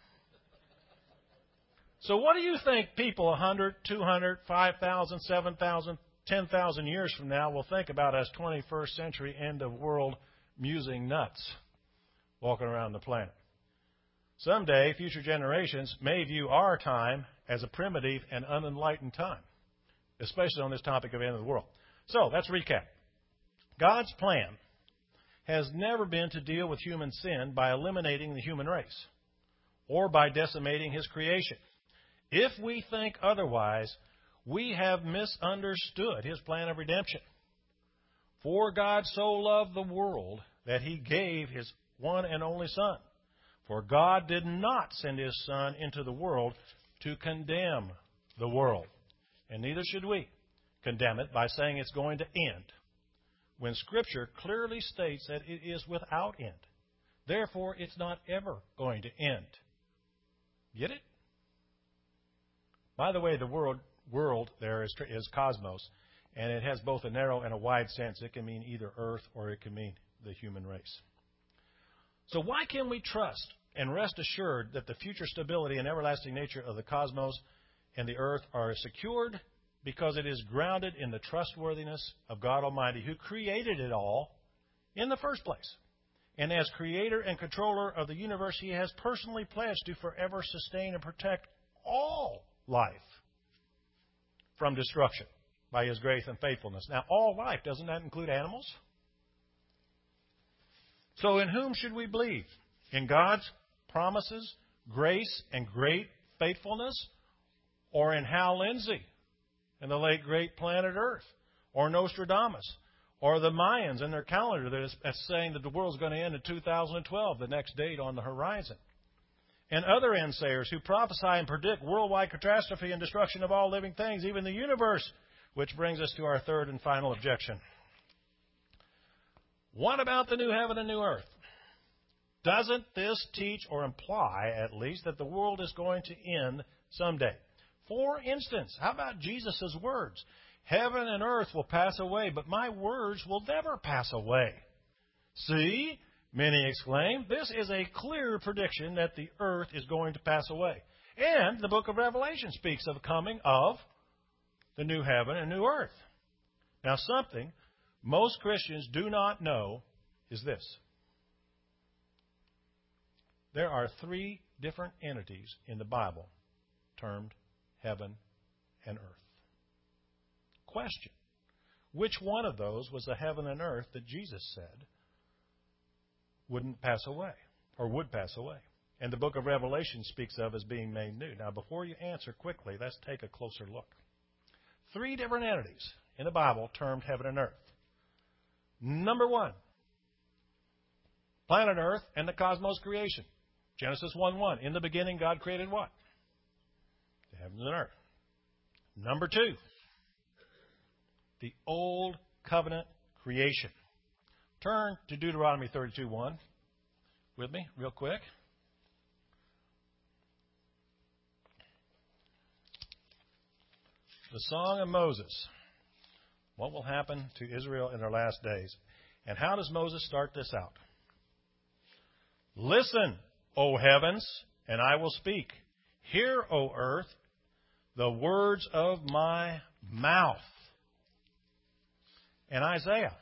So what do you think people one hundred, two hundred, five thousand, seven thousand, ten thousand years from now will think about as twenty-first century end of world musing nuts walking around the planet? Someday, future generations may view our time as a primitive and unenlightened time, especially on this topic of the end of the world. So, let's recap. God's plan has never been to deal with human sin by eliminating the human race or by decimating His creation. If we think otherwise, we have misunderstood His plan of redemption. For God so loved the world that He gave His one and only Son. For God did not send His Son into the world to condemn the world. And neither should we condemn it by saying it's going to end, when Scripture clearly states that it is without end. Therefore, it's not ever going to end. Get it? By the way, the world world there is, is cosmos, and it has both a narrow and a wide sense. It can mean either earth or it can mean the human race. So why can we trust and rest assured that the future stability and everlasting nature of the cosmos and the earth are secured? Because it is grounded in the trustworthiness of God Almighty, who created it all in the first place. And as creator and controller of the universe, He has personally pledged to forever sustain and protect all life from destruction by His grace and faithfulness. Now, all life, doesn't that include animals? So in whom should we believe? In God's promises, grace, and great faithfulness? Or in Hal Lindsey and the late great planet Earth? Or Nostradamus? Or the Mayans and their calendar that is that's saying that the world's going to end in two thousand twelve, the next date on the horizon? And other naysayers who prophesy and predict worldwide catastrophe and destruction of all living things, even the universe. Which brings us to our third and final objection. What about the new heaven and new earth? Doesn't this teach or imply, at least, that the world is going to end someday? For instance, how about Jesus' words? Heaven and earth will pass away, but my words will never pass away. See, many exclaim, this is a clear prediction that the earth is going to pass away. And the book of Revelation speaks of the coming of the new heaven and new earth. Now, something most Christians do not know is this. There are three different entities in the Bible termed heaven and earth. Question. Which one of those was the heaven and earth that Jesus said wouldn't pass away or would pass away? And the book of Revelation speaks of as being made new. Now, before you answer quickly, let's take a closer look. Three different entities in the Bible termed heaven and earth. Number one, planet Earth and the cosmos creation. Genesis one one. In the beginning, God created what? The heavens and earth. Number two, the old covenant creation. Turn to Deuteronomy thirty-two one with me real quick. The Song of Moses. What will happen to Israel in their last days? And how does Moses start this out? Listen, O heavens, and I will speak. Hear, O earth, the words of my mouth. And Isaiah.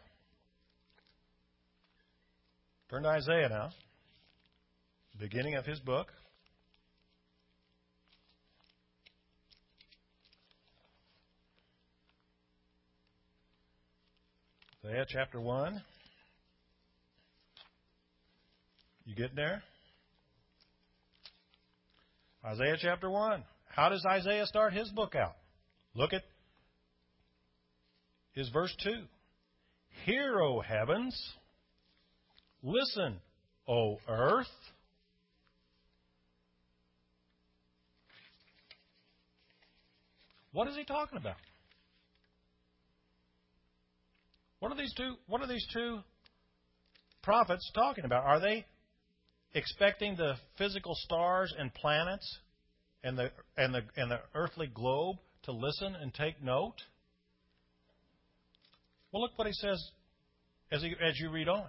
Turn to Isaiah now. Beginning of his book. Isaiah chapter one. You get there? Isaiah chapter one. How does Isaiah start his book out? Look at his verse two. Hear, O heavens. Listen, O earth. What is he talking about? What are these two, what are these two prophets talking about? Are they expecting the physical stars and planets and the and the and the earthly globe to listen and take note? Well, look what he says as he, as you read on.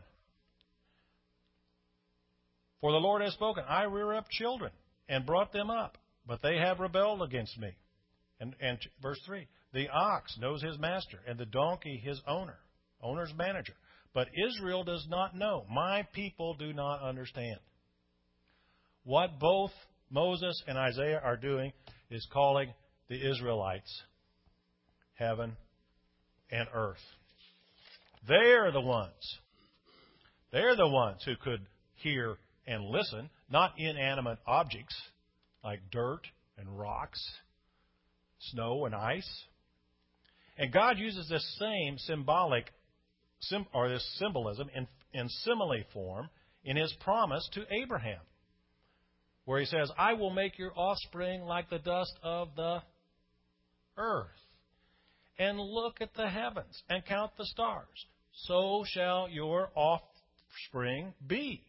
For the Lord has spoken, I rear up children and brought them up, but they have rebelled against me. And, and verse three, the ox knows his master, and the donkey his owner, owner's manager. But Israel does not know. My people do not understand. What both Moses and Isaiah are doing is calling the Israelites heaven and earth. They're the ones. They're the ones who could hear and listen, not inanimate objects like dirt and rocks, snow and ice. And God uses this same symbolic or this symbolism in, in simile form in His promise to Abraham, where He says, I will make your offspring like the dust of the earth. And look at the heavens and count the stars. So shall your offspring be.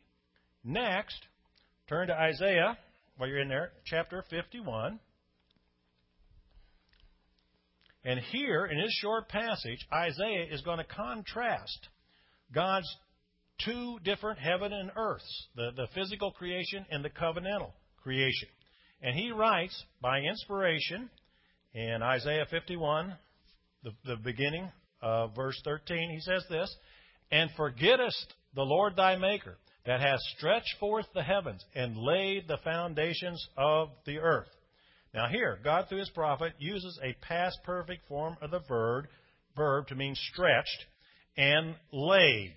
Next, turn to Isaiah, while you're in there, chapter fifty-one. And here, in this short passage, Isaiah is going to contrast God's two different heaven and earths, the, the physical creation and the covenantal creation. And he writes by inspiration in Isaiah fifty-one, the, the beginning of verse thirteen, he says this, "And forgettest the Lord thy Maker, that hath stretched forth the heavens and laid the foundations of the earth." Now here, God through his prophet uses a past perfect form of the verb, verb to mean stretched and laid.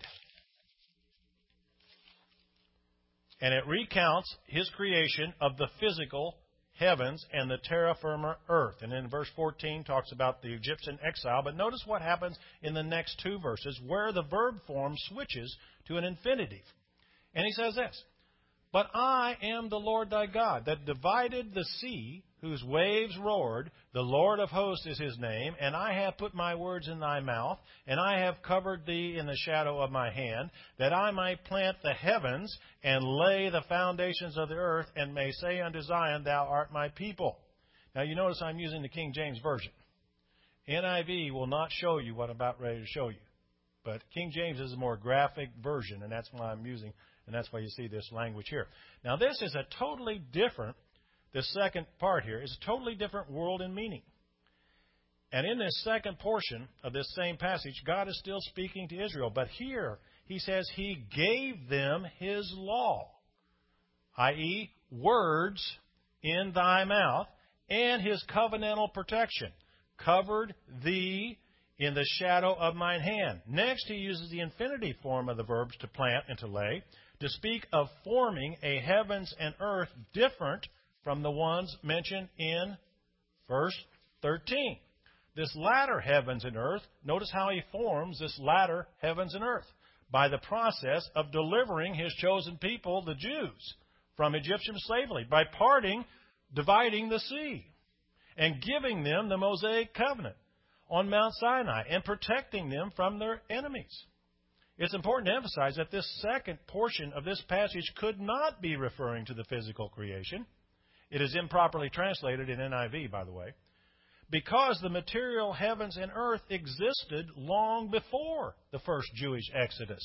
And it recounts his creation of the physical heavens and the terra firma earth. And in verse fourteen talks about the Egyptian exile. But notice what happens in the next two verses where the verb form switches to an infinitive. And he says this, "But I am the Lord thy God, that divided the sea, whose waves roared. The Lord of hosts is his name. And I have put my words in thy mouth, and I have covered thee in the shadow of my hand, that I might plant the heavens and lay the foundations of the earth, and may say unto Zion, Thou art my people." Now you notice I'm using the King James Version. N I V will not show you what I'm about ready to show you. But King James is a more graphic version, and that's why I'm using, and that's why you see this language here. Now this is a totally different This second part here is a totally different world and meaning. And in this second portion of this same passage, God is still speaking to Israel. But here, he says he gave them his law, that is, words in thy mouth, and his covenantal protection, covered thee in the shadow of mine hand. Next, he uses the infinitive form of the verbs to plant and to lay, to speak of forming a heavens and earth different from the ones mentioned in verse thirteen. This latter heavens and earth, notice how he forms this latter heavens and earth. By the process of delivering his chosen people, the Jews, from Egyptian slavery. By parting, dividing the sea, and giving them the Mosaic covenant on Mount Sinai, and protecting them from their enemies. It's important to emphasize that this second portion of this passage could not be referring to the physical creation. It is improperly translated in N I V, by the way, because the material heavens and earth existed long before the first Jewish exodus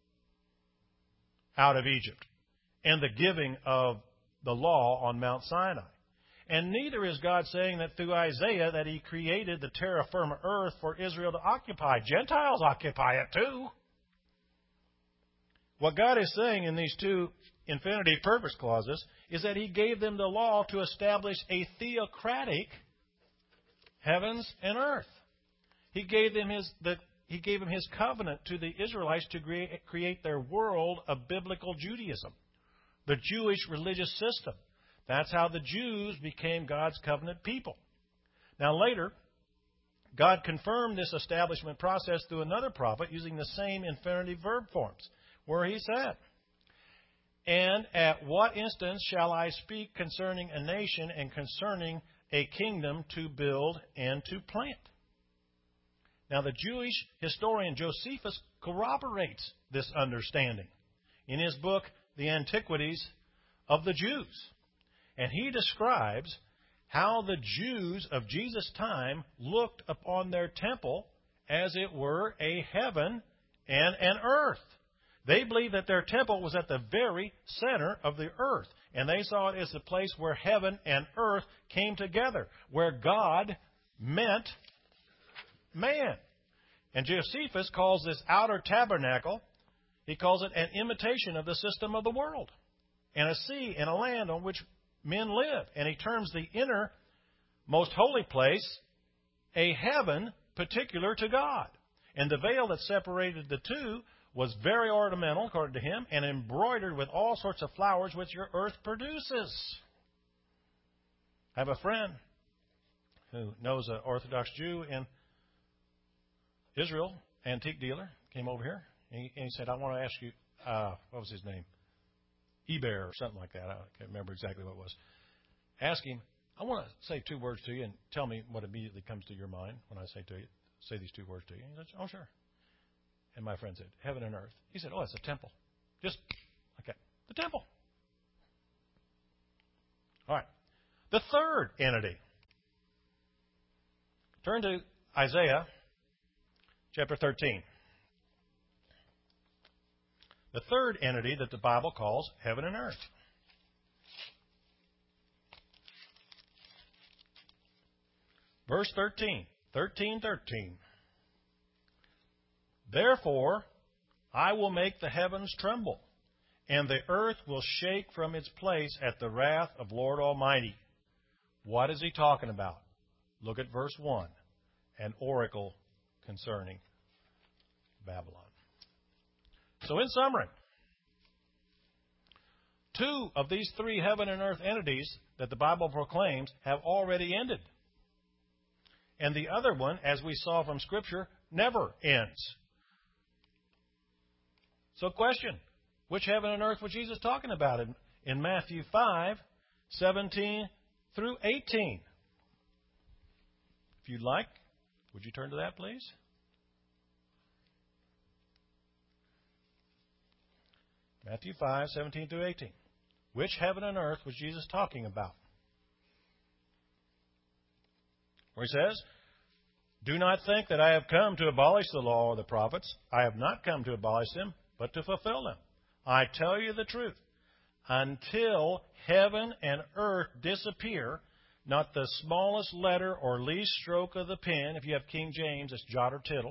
out of Egypt and the giving of the law on Mount Sinai. And neither is God saying that through Isaiah that he created the terra firma earth for Israel to occupy. Gentiles occupy it too. What God is saying in these two infinitive purpose clauses is that he gave them the law to establish a theocratic heavens and earth. He gave them his the, he gave them his covenant to the Israelites to create, create their world of biblical Judaism, the Jewish religious system. That's how the Jews became God's covenant people. Now later, God confirmed this establishment process through another prophet using the same infinitive verb forms, where he said, "And at what instance shall I speak concerning a nation and concerning a kingdom to build and to plant?" Now the Jewish historian Josephus corroborates this understanding in his book, The Antiquities of the Jews. And he describes how the Jews of Jesus' time looked upon their temple as it were a heaven and an earth. They believed that their temple was at the very center of the earth. And they saw it as the place where heaven and earth came together, where God met man. And Josephus calls this outer tabernacle, he calls it an imitation of the system of the world, and a sea and a land on which men live. And he terms the inner, most holy place a heaven particular to God. And the veil that separated the two was very ornamental, according to him, and embroidered with all sorts of flowers which your earth produces. I have a friend who knows an Orthodox Jew in Israel, antique dealer, came over here, and he, and he said, "I want to ask you," uh, what was his name? Eber or something like that. I can't remember exactly what it was. Ask him, "I want to say two words to you and tell me what immediately comes to your mind when I say to you, say these two words to you." He said, "Oh, sure." And my friend said, "Heaven and earth." He said, "Oh, it's a temple." Just, okay, the temple. All right. The third entity Turn to Isaiah chapter thirteen. The third entity that the Bible calls heaven and earth. Verse thirteen. thirteen, thirteen. Therefore, I will make the heavens tremble, and the earth will shake from its place at the wrath of Lord Almighty. What is he talking about? Look at verse one. An oracle concerning Babylon. So in summary, two of these three heaven and earth entities that the Bible proclaims have already ended. And the other one, as we saw from Scripture, never ends. So question, which heaven and earth was Jesus talking about in, in Matthew five, seventeen through eighteen? If you'd like, would you turn to that, please? Matthew five, seventeen through eighteen. Which heaven and earth was Jesus talking about? Where he says, do not think that I have come to abolish the law or the prophets. I have not come to abolish them, but to fulfill them. I tell you the truth. Until heaven and earth disappear, not the smallest letter or least stroke of the pen, if you have King James, it's jot or tittle,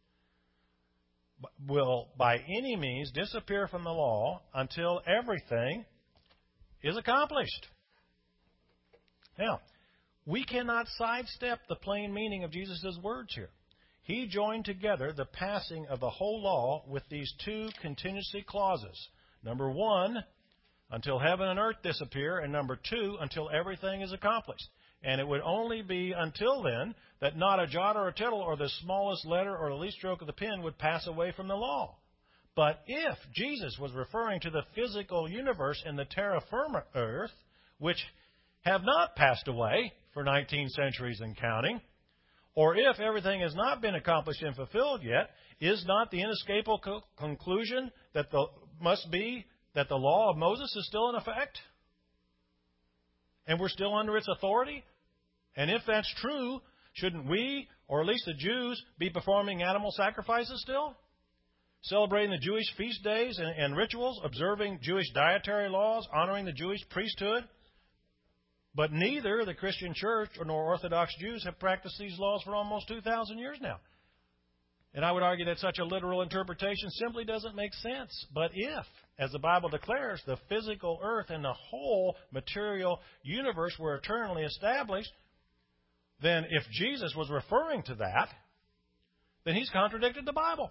will by any means disappear from the law until everything is accomplished. Now, we cannot sidestep the plain meaning of Jesus' words here. He joined together the passing of the whole law with these two contingency clauses. Number one, until heaven and earth disappear, and number two, until everything is accomplished. And it would only be until then that not a jot or a tittle or the smallest letter or the least stroke of the pen would pass away from the law. But if Jesus was referring to the physical universe in the terra firma earth, which have not passed away for nineteen centuries and counting, or if everything has not been accomplished and fulfilled yet, is not the inescapable co- conclusion that the must be that the law of Moses is still in effect? And we're still under its authority? And if that's true, shouldn't we, or at least the Jews, be performing animal sacrifices still? Celebrating the Jewish feast days and, and rituals, observing Jewish dietary laws, honoring the Jewish priesthood? But neither the Christian church nor Orthodox Jews have practiced these laws for almost two thousand years now. And I would argue that such a literal interpretation simply doesn't make sense. But if, as the Bible declares, the physical earth and the whole material universe were eternally established, then if Jesus was referring to that, then he's contradicted the Bible.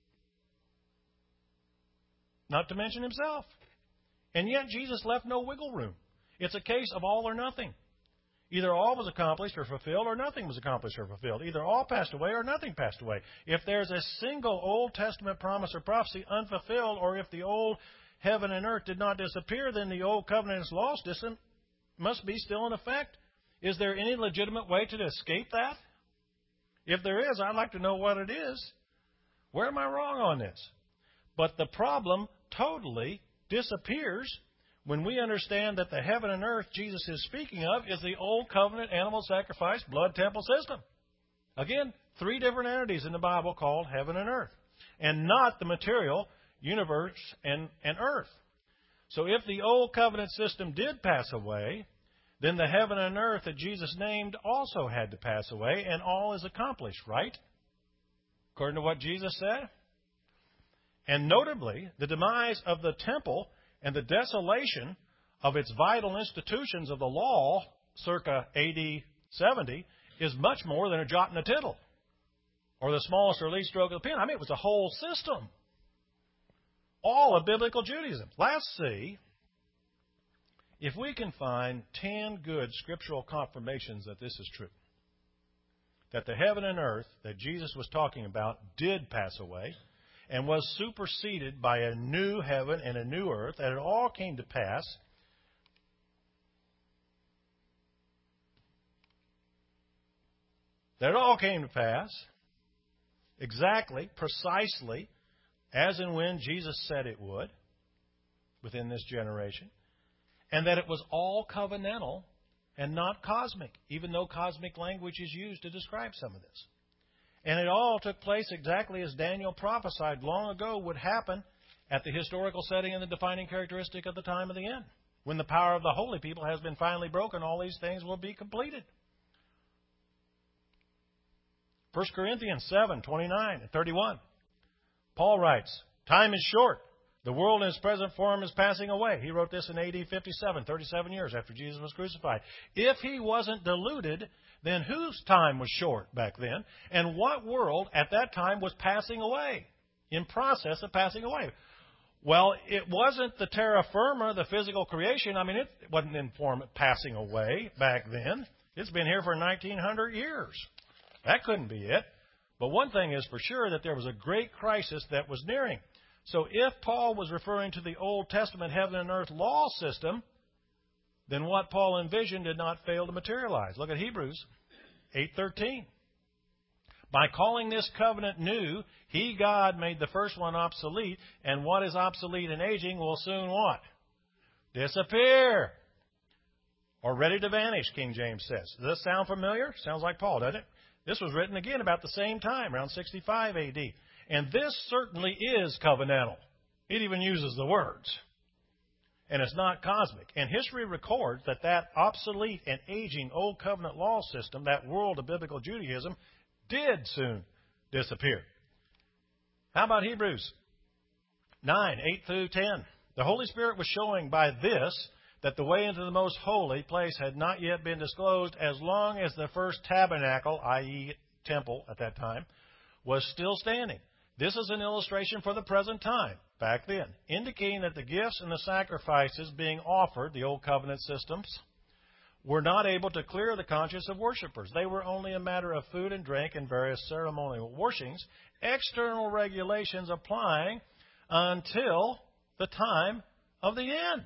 Not to mention himself. And yet Jesus left no wiggle room. It's a case of all or nothing. Either all was accomplished or fulfilled, or nothing was accomplished or fulfilled. Either all passed away or nothing passed away. If there's a single Old Testament promise or prophecy unfulfilled, or if the old heaven and earth did not disappear, then the old covenant is lost. This must be still in effect. Is there any legitimate way to escape that? If there is, I'd like to know what it is. Where am I wrong on this? But the problem totally disappears when we understand that the heaven and earth Jesus is speaking of is the old covenant animal sacrifice blood temple system. Again, three different entities in the Bible called heaven and earth, and not the material universe and, and earth. So if the old covenant system did pass away, then the heaven and earth that Jesus named also had to pass away, and all is accomplished, right? According to what Jesus said. And notably, the demise of the temple and the desolation of its vital institutions of the law, circa A D seventy, is much more than a jot and a tittle, or the smallest or least stroke of the pen. I mean, it was a whole system. All of biblical Judaism. Let's see if we can find ten good scriptural confirmations that this is true. That the heaven and earth that Jesus was talking about did pass away, and was superseded by a new heaven and a new earth, that it all came to pass. That it all came to pass exactly, precisely, as and when Jesus said it would within this generation, and that it was all covenantal and not cosmic, even though cosmic language is used to describe some of this. And it all took place exactly as Daniel prophesied long ago would happen at the historical setting and the defining characteristic of the time of the end. When the power of the holy people has been finally broken, all these things will be completed. First Corinthians seven, twenty-nine and thirty-one. Paul writes, time is short. The world in its present form is passing away. He wrote this in A D fifty-seven, thirty-seven years after Jesus was crucified. If he wasn't deluded, then whose time was short back then? And what world at that time was passing away, in process of passing away? Well, it wasn't the terra firma, the physical creation. I mean, it wasn't in form of passing away back then. It's been here for nineteen hundred years. That couldn't be it. But one thing is for sure, that there was a great crisis that was nearing. So if Paul was referring to the Old Testament heaven and earth law system, then what Paul envisioned did not fail to materialize. Look at Hebrews eight thirteen. By calling this covenant new, he, God, made the first one obsolete, and what is obsolete and aging will soon what? Disappear. Or ready to vanish, King James says. Does this sound familiar? Sounds like Paul, doesn't it? This was written again about the same time, around sixty-five A D. And this certainly is covenantal. It even uses the words. And it's not cosmic. And history records that that obsolete and aging Old Covenant law system, that world of biblical Judaism, did soon disappear. How about Hebrews nine, eight through ten? The Holy Spirit was showing by this that the way into the most holy place had not yet been disclosed as long as the first tabernacle, that is temple at that time, was still standing. This is an illustration for the present time, back then, indicating that the gifts and the sacrifices being offered, the Old Covenant systems, were not able to clear the conscience of worshipers. They were only a matter of food and drink and various ceremonial washings, external regulations applying until the time of the end.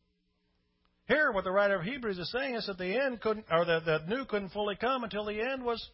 Here, what the writer of Hebrews is saying is that the end couldn't, or the, the new couldn't fully come until the end was.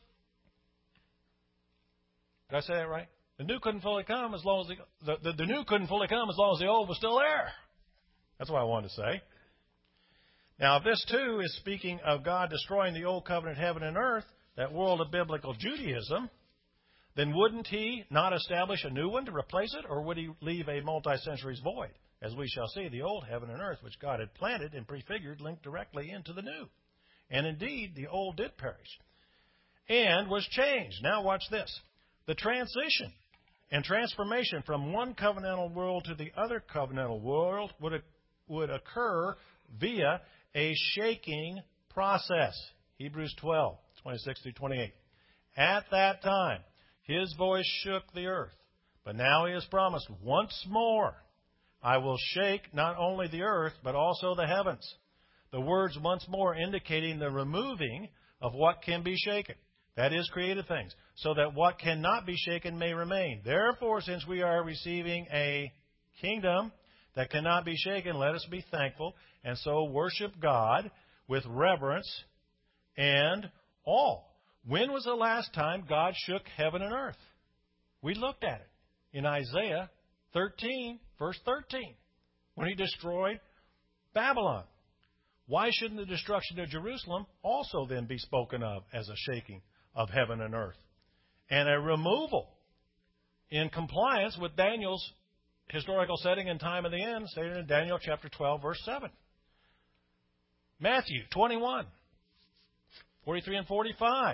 Did I say that right? The new couldn't fully come as long as the, the, the, the new couldn't fully come as long as the old was still there. That's what I wanted to say. Now, if this too is speaking of God destroying the old covenant heaven and earth, that world of biblical Judaism, then wouldn't he not establish a new one to replace it, or would he leave a multi-centuries void? As we shall see, the old heaven and earth, which God had planted and prefigured, linked directly into the new. And indeed, the old did perish and was changed. Now watch this. The transition and transformation from one covenantal world to the other covenantal world would, would occur via a shaking process. Hebrews twelve, twenty-six through twenty-eight. At that time, his voice shook the earth. But now he has promised once more, I will shake not only the earth, but also the heavens. The words once more indicating the removing of what can be shaken. That is, created things, so that what cannot be shaken may remain. Therefore, since we are receiving a kingdom that cannot be shaken, let us be thankful, and so worship God with reverence and awe. When was the last time God shook heaven and earth? We looked at it in Isaiah thirteen, verse thirteen, when he destroyed Babylon. Why shouldn't the destruction of Jerusalem also then be spoken of as a shaking of heaven and earth and a removal in compliance with Daniel's historical setting and time of the end, stated in Daniel chapter twelve, verse seven. Matthew twenty-one, forty-three and forty-five.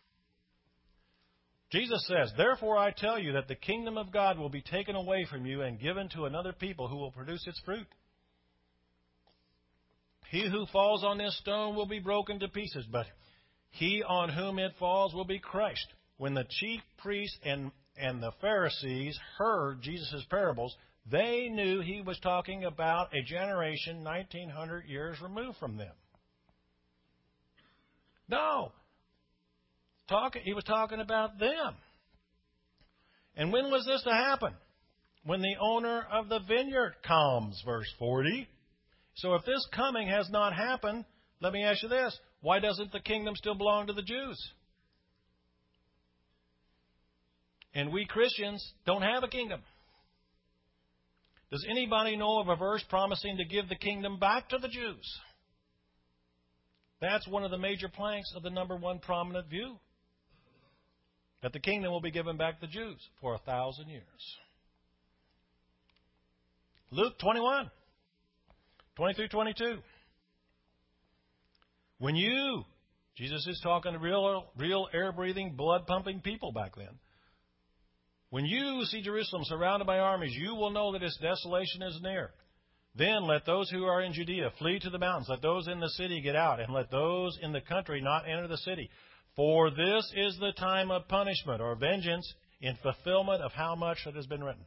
Jesus says, therefore I tell you that the kingdom of God will be taken away from you and given to another people who will produce its fruit. He who falls on this stone will be broken to pieces, but he on whom it falls will be crushed. When the chief priests and, and the Pharisees heard Jesus' parables, they knew he was talking about a generation nineteen hundred years removed from them. No. Talk, he was talking about them. And when was this to happen? When the owner of the vineyard comes, verse forty. So if this coming has not happened, let me ask you this. Why doesn't the kingdom still belong to the Jews? And we Christians don't have a kingdom. Does anybody know of a verse promising to give the kingdom back to the Jews? That's one of the major planks of the number one prominent view. That the kingdom will be given back to the Jews for a thousand years. Luke twenty-one, twenty through twenty-two. When you, Jesus is talking to real, real air-breathing, blood-pumping people back then. When you see Jerusalem surrounded by armies, you will know that its desolation is near. Then let those who are in Judea flee to the mountains. Let those in the city get out, and let those in the country not enter the city. For this is the time of punishment or vengeance in fulfillment of how much that has been written.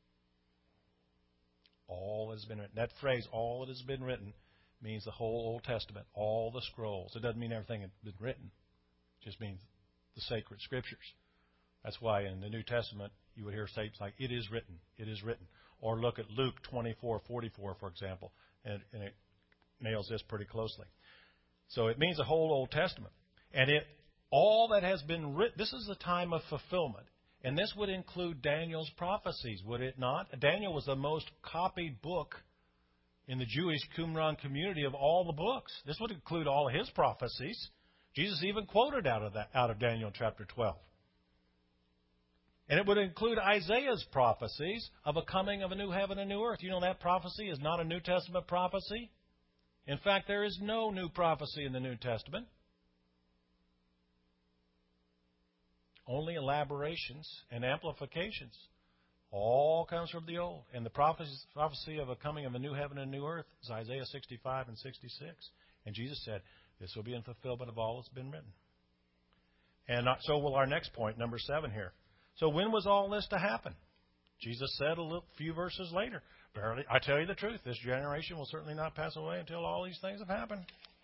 All that has been written. That phrase, all that has been written, means the whole Old Testament, all the scrolls. It doesn't mean everything has been written. It just means the sacred scriptures. That's why in the New Testament you would hear statements like, it is written, it is written. Or look at Luke twenty-four forty-four, for example, and, and it nails this pretty closely. So it means the whole Old Testament. And it all that has been written, this is the time of fulfillment. And this would include Daniel's prophecies, would it not? Daniel was the most copied book in the Jewish Qumran community of all the books. This would include all of his prophecies. Jesus even quoted out of that, out of Daniel chapter twelve. And it would include Isaiah's prophecies of a coming of a new heaven and new earth. You know that prophecy is not a New Testament prophecy. In fact, there is no new prophecy in the New Testament. Only elaborations and amplifications. All comes from the Old. And the prophecy of a coming of a new heaven and new earth is Isaiah sixty-five and sixty-six. And Jesus said, this will be in fulfillment of all that's been written. And so will our next point, number seven here. So when was all this to happen? Jesus said a little, few verses later, verily, I tell you the truth, this generation will certainly not pass away until all these things have happened.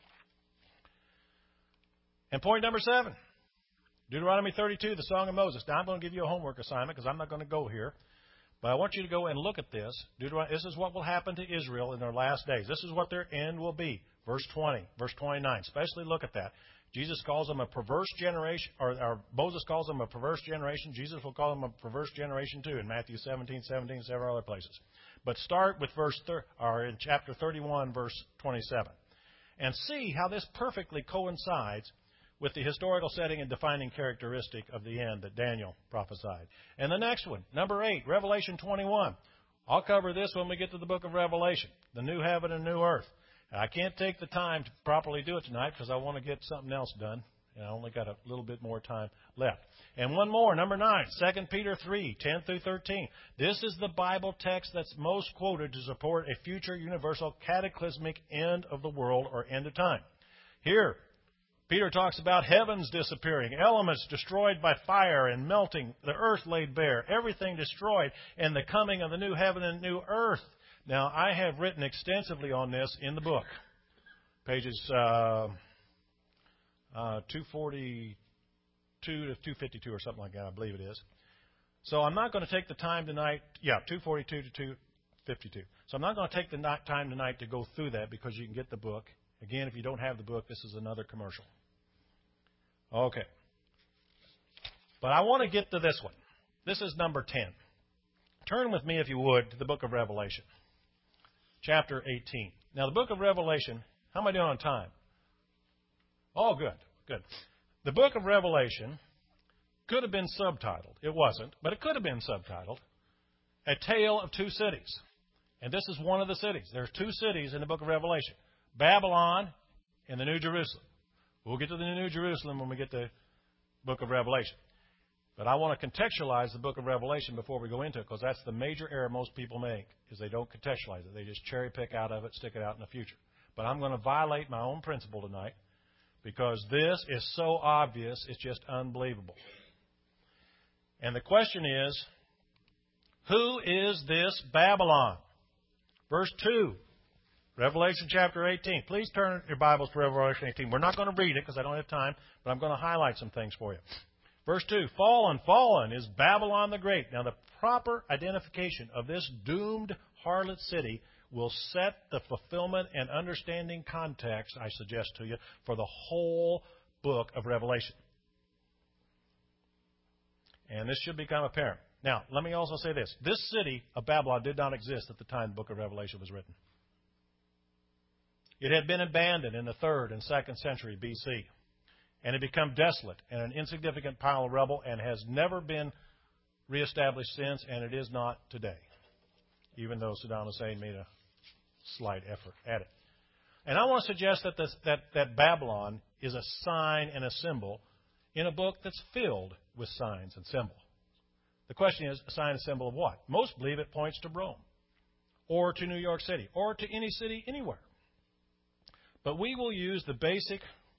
And point number seven, Deuteronomy thirty-two, the Song of Moses. Now I'm going to give you a homework assignment because I'm not going to go here. But I want you to go and look at this. Deuteronomy, this is what will happen to Israel in their last days. This is what their end will be. Verse twenty, verse twenty-nine. Especially look at that. Jesus calls them a perverse generation, or, or Moses calls them a perverse generation. Jesus will call them a perverse generation too in Matthew seventeen, seventeen, and several other places. But start with verse thir- or in chapter thirty-one, verse twenty-seven, and see how this perfectly coincides with the historical setting and defining characteristic of the end that Daniel prophesied. And the next one, number eight, Revelation twenty-one. I'll cover this when we get to the book of Revelation, the new heaven and new earth. I can't take the time to properly do it tonight because I want to get something else done. And I only got a little bit more time left. And one more, number nine, Second Peter three, ten through thirteen. This is the Bible text that's most quoted to support a future universal cataclysmic end of the world or end of time. Here, Peter talks about heavens disappearing, elements destroyed by fire and melting, the earth laid bare, everything destroyed, and the coming of the new heaven and new earth. Now, I have written extensively on this in the book, pages uh, uh, two forty-two to two fifty-two or something like that, I believe it is. So I'm not going to take the time tonight, yeah, two forty-two to two fifty-two. So I'm not going to take the time tonight to go through that because you can get the book. Again, if you don't have the book, this is another commercial. Okay. But I want to get to this one. This is number ten. Turn with me, if you would, to the book of Revelation. Chapter eighteen. Now, the book of Revelation, how am I doing on time? Oh, good, good. The book of Revelation could have been subtitled. It wasn't, but it could have been subtitled, A Tale of Two Cities. And this is one of the cities. There's two cities in the book of Revelation, Babylon and the New Jerusalem. We'll get to the New Jerusalem when we get to the book of Revelation. But I want to contextualize the book of Revelation before we go into it, because that's the major error most people make, is they don't contextualize it. They just cherry pick out of it, stick it out in the future. But I'm going to violate my own principle tonight, because this is so obvious, it's just unbelievable. And the question is, who is this Babylon? Verse two, Revelation chapter eighteen. Please turn your Bibles to Revelation eighteen. We're not going to read it because I don't have time, but I'm going to highlight some things for you. Verse two, fallen, fallen is Babylon the Great. Now, the proper identification of this doomed harlot city will set the fulfillment and understanding context, I suggest to you, for the whole book of Revelation. And this should become apparent. Now, let me also say this. This city of Babylon did not exist at the time the book of Revelation was written. It had been abandoned in the third and second century B C, and had become desolate and an insignificant pile of rubble, and has never been reestablished since, and it is not today, even though Saddam Hussein made a slight effort at it. And I want to suggest that, this, that, that Babylon is a sign and a symbol in a book that's filled with signs and symbols. The question is, a sign and symbol of what? Most believe it points to Rome, or to New York City, or to any city anywhere. But we will use the basic,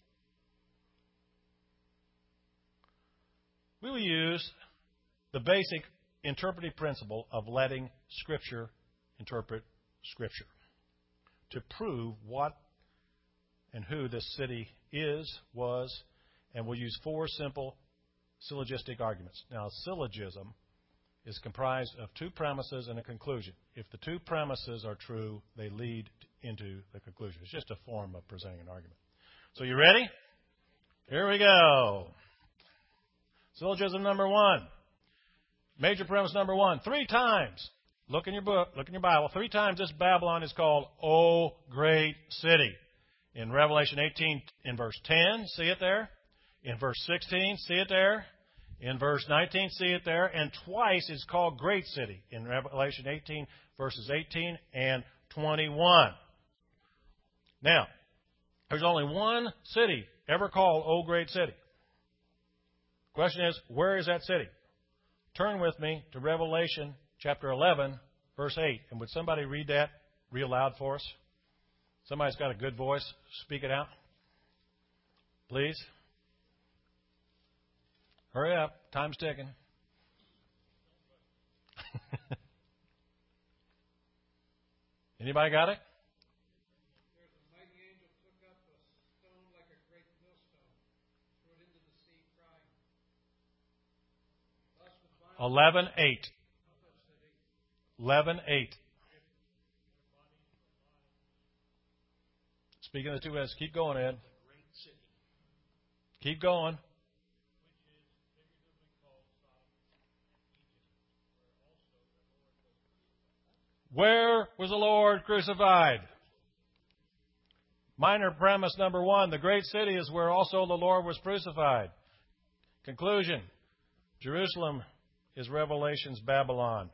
we will use the basic interpretive principle of letting Scripture interpret Scripture to prove what and who this city is, was, and we'll use four simple syllogistic arguments. Now, a syllogism is comprised of two premises and a conclusion. If the two premises are true, they lead into the conclusion. It's just a form of presenting an argument. So you ready? Here we go. Syllogism number one. Major premise number one. Three times, look in your book, look in your Bible, three times this Babylon is called, O Great City. In Revelation eighteen, in verse ten, see it there. In verse sixteen, see it there. In verse nineteen, see it there. And twice it's called Great City in Revelation eighteen, verses eighteen and twenty-one. Now, there's only one city ever called O Great City. Question is, where is that city? Turn with me to Revelation chapter eleven, verse eight. And would somebody read that real loud for us? Somebody's got a good voice. Speak it out. Please. Hurry up. Time's ticking. Anybody got it? There's a mighty angel took up a stone like a great millstone, threw it into the sea, crying. Thus with violence, eleven eight. eleven eight. Speaking of the two S's, keep going, Ed. Keep going. Where was the Lord crucified? Minor premise number one, the great city is where also the Lord was crucified. Conclusion, Jerusalem is Revelation's Babylon.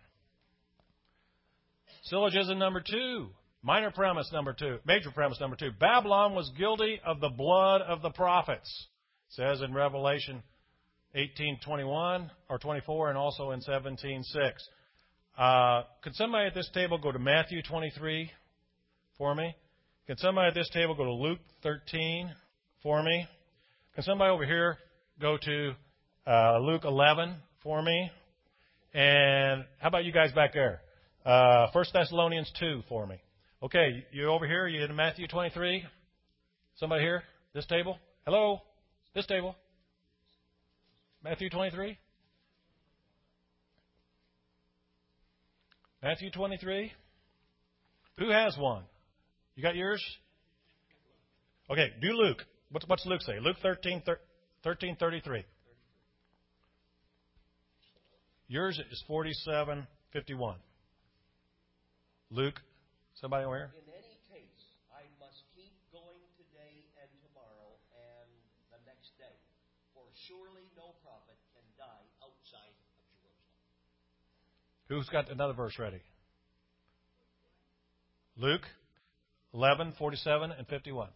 Syllogism number two, minor premise number two, major premise number two, Babylon was guilty of the blood of the prophets. It says in Revelation eighteen twenty-one or twenty-four, and also in seventeen six. Uh, could somebody at this table go to Matthew twenty-three for me? Can somebody at this table go to Luke thirteen for me? Can somebody over here go to uh, Luke eleven for me? And how about you guys back there? Uh, First Thessalonians two for me. Okay, you over here, you in Matthew twenty-three? Somebody here? This table? Hello? This table? Matthew twenty-three? Matthew twenty-three? Who has one? You got yours? Okay, do Luke. What's, what's Luke say? Luke thirteen, thirteen thirty-three. Yours is forty-seven fifty-one. Luke, somebody over here? In any case, I must keep going today and tomorrow and the next day, for surely no prophet can die outside of Jerusalem. Who's got another verse ready? Luke eleven, forty-seven and fifty-one.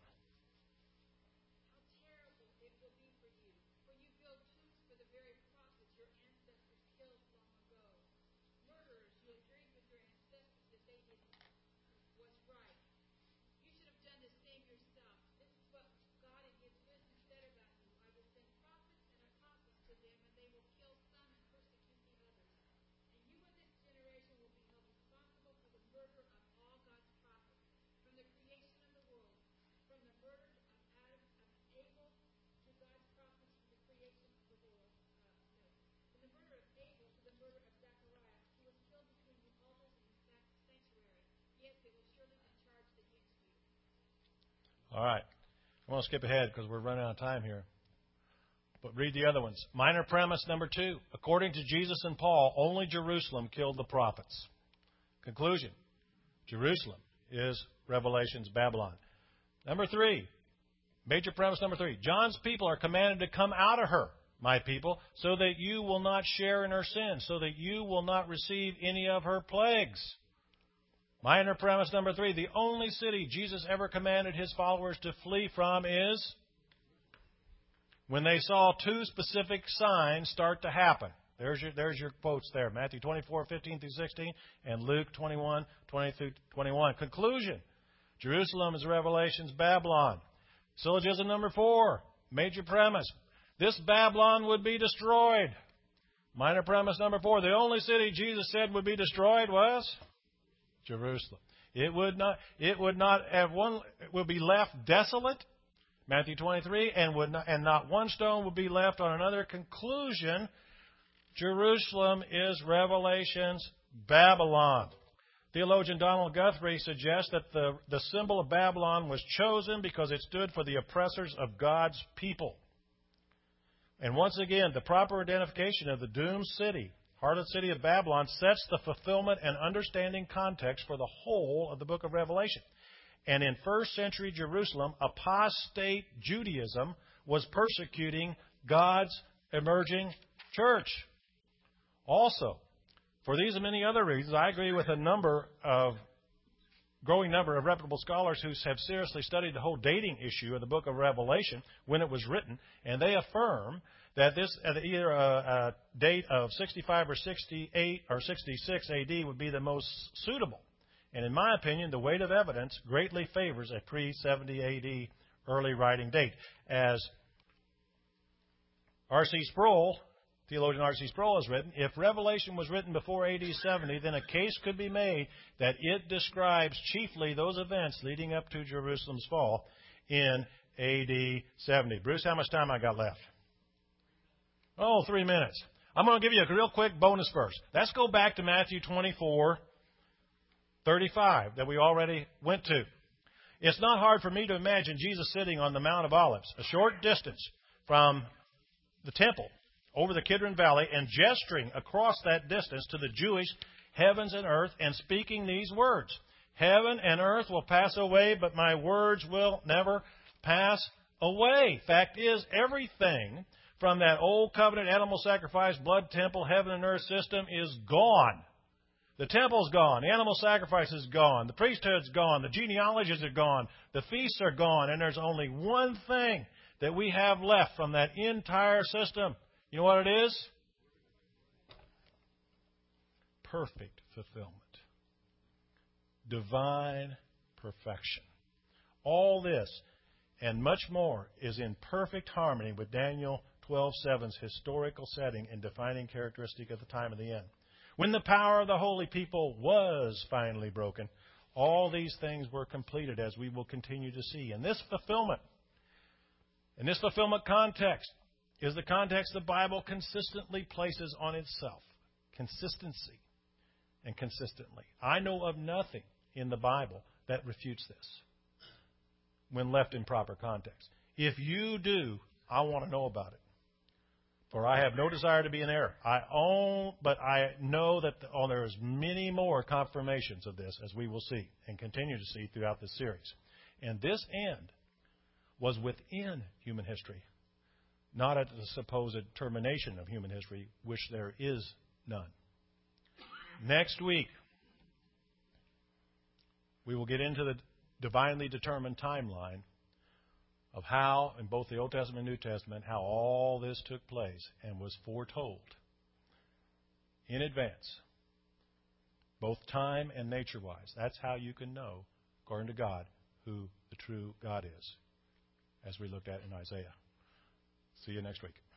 All right. I want to skip ahead because we're running out of time here. But read the other ones. Minor premise number two. According to Jesus and Paul, only Jerusalem killed the prophets. Conclusion. Jerusalem is Revelation's Babylon. Number three, major premise number three, John's people are commanded to come out of her, my people, so that you will not share in her sins, so that you will not receive any of her plagues. Minor premise number three, the only city Jesus ever commanded his followers to flee from is when they saw two specific signs start to happen. There's your, there's your quotes there. Matthew twenty-four, fifteen through sixteen, and Luke twenty-one, twenty through twenty-one. Conclusion. Jerusalem is Revelation's Babylon. Syllogism number four. Major premise. This Babylon would be destroyed. Minor premise number four. The only city Jesus said would be destroyed was Jerusalem. It would not, it would not have one, it would be left desolate. Matthew twenty-three, and would not, and not one stone would be left on another. Conclusion. Jerusalem is Revelation's Babylon. Theologian Donald Guthrie suggests that the, the symbol of Babylon was chosen because it stood for the oppressors of God's people. And once again, the proper identification of the doomed city, harlot city of Babylon, sets the fulfillment and understanding context for the whole of the book of Revelation. And in first century Jerusalem, apostate Judaism was persecuting God's emerging church. Also, for these and many other reasons, I agree with a number of growing number of reputable scholars who have seriously studied the whole dating issue of the book of Revelation when it was written, and they affirm that this uh, either a, a date of sixty-five or sixty-eight or sixty-six A D would be the most suitable. And in my opinion, the weight of evidence greatly favors a pre seventy A D early writing date. As R C Sproul, theologian R C Sproul, has written, if Revelation was written before A D seventy, then a case could be made that it describes chiefly those events leading up to Jerusalem's fall in A D seventy. Bruce, how much time I got left? Oh, three minutes. I'm going to give you a real quick bonus verse. Let's go back to Matthew twenty-four, thirty-five that we already went to. It's not hard for me to imagine Jesus sitting on the Mount of Olives, a short distance from the temple, over the Kidron Valley, and gesturing across that distance to the Jewish heavens and earth and speaking these words. Heaven and earth will pass away, but my words will never pass away. Fact is, everything from that old covenant animal sacrifice, blood temple, heaven and earth system is gone. The temple's gone. The animal sacrifice is gone. The priesthood's gone. The genealogies are gone. The feasts are gone. And there's only one thing that we have left from that entire system. You know what it is? Perfect fulfillment. Divine perfection. All this and much more is in perfect harmony with Daniel twelve seven's historical setting and defining characteristic of the time of the end. When the power of the holy people was finally broken, all these things were completed, as we will continue to see. And this fulfillment, and this fulfillment context, is the context the Bible consistently places on itself. Consistency and consistently. I know of nothing in the Bible that refutes this when left in proper context. If you do, I want to know about it. For I have no desire to be in error. I own, but I know that the, oh, there's many more confirmations of this, as we will see and continue to see throughout this series. And this end was within human history, not at the supposed termination of human history, which there is none. Next week, we will get into the divinely determined timeline of how, in both the Old Testament and New Testament, how all this took place and was foretold in advance, both time and nature-wise. That's how you can know, according to God, who the true God is, as we looked at in Isaiah. See you next week.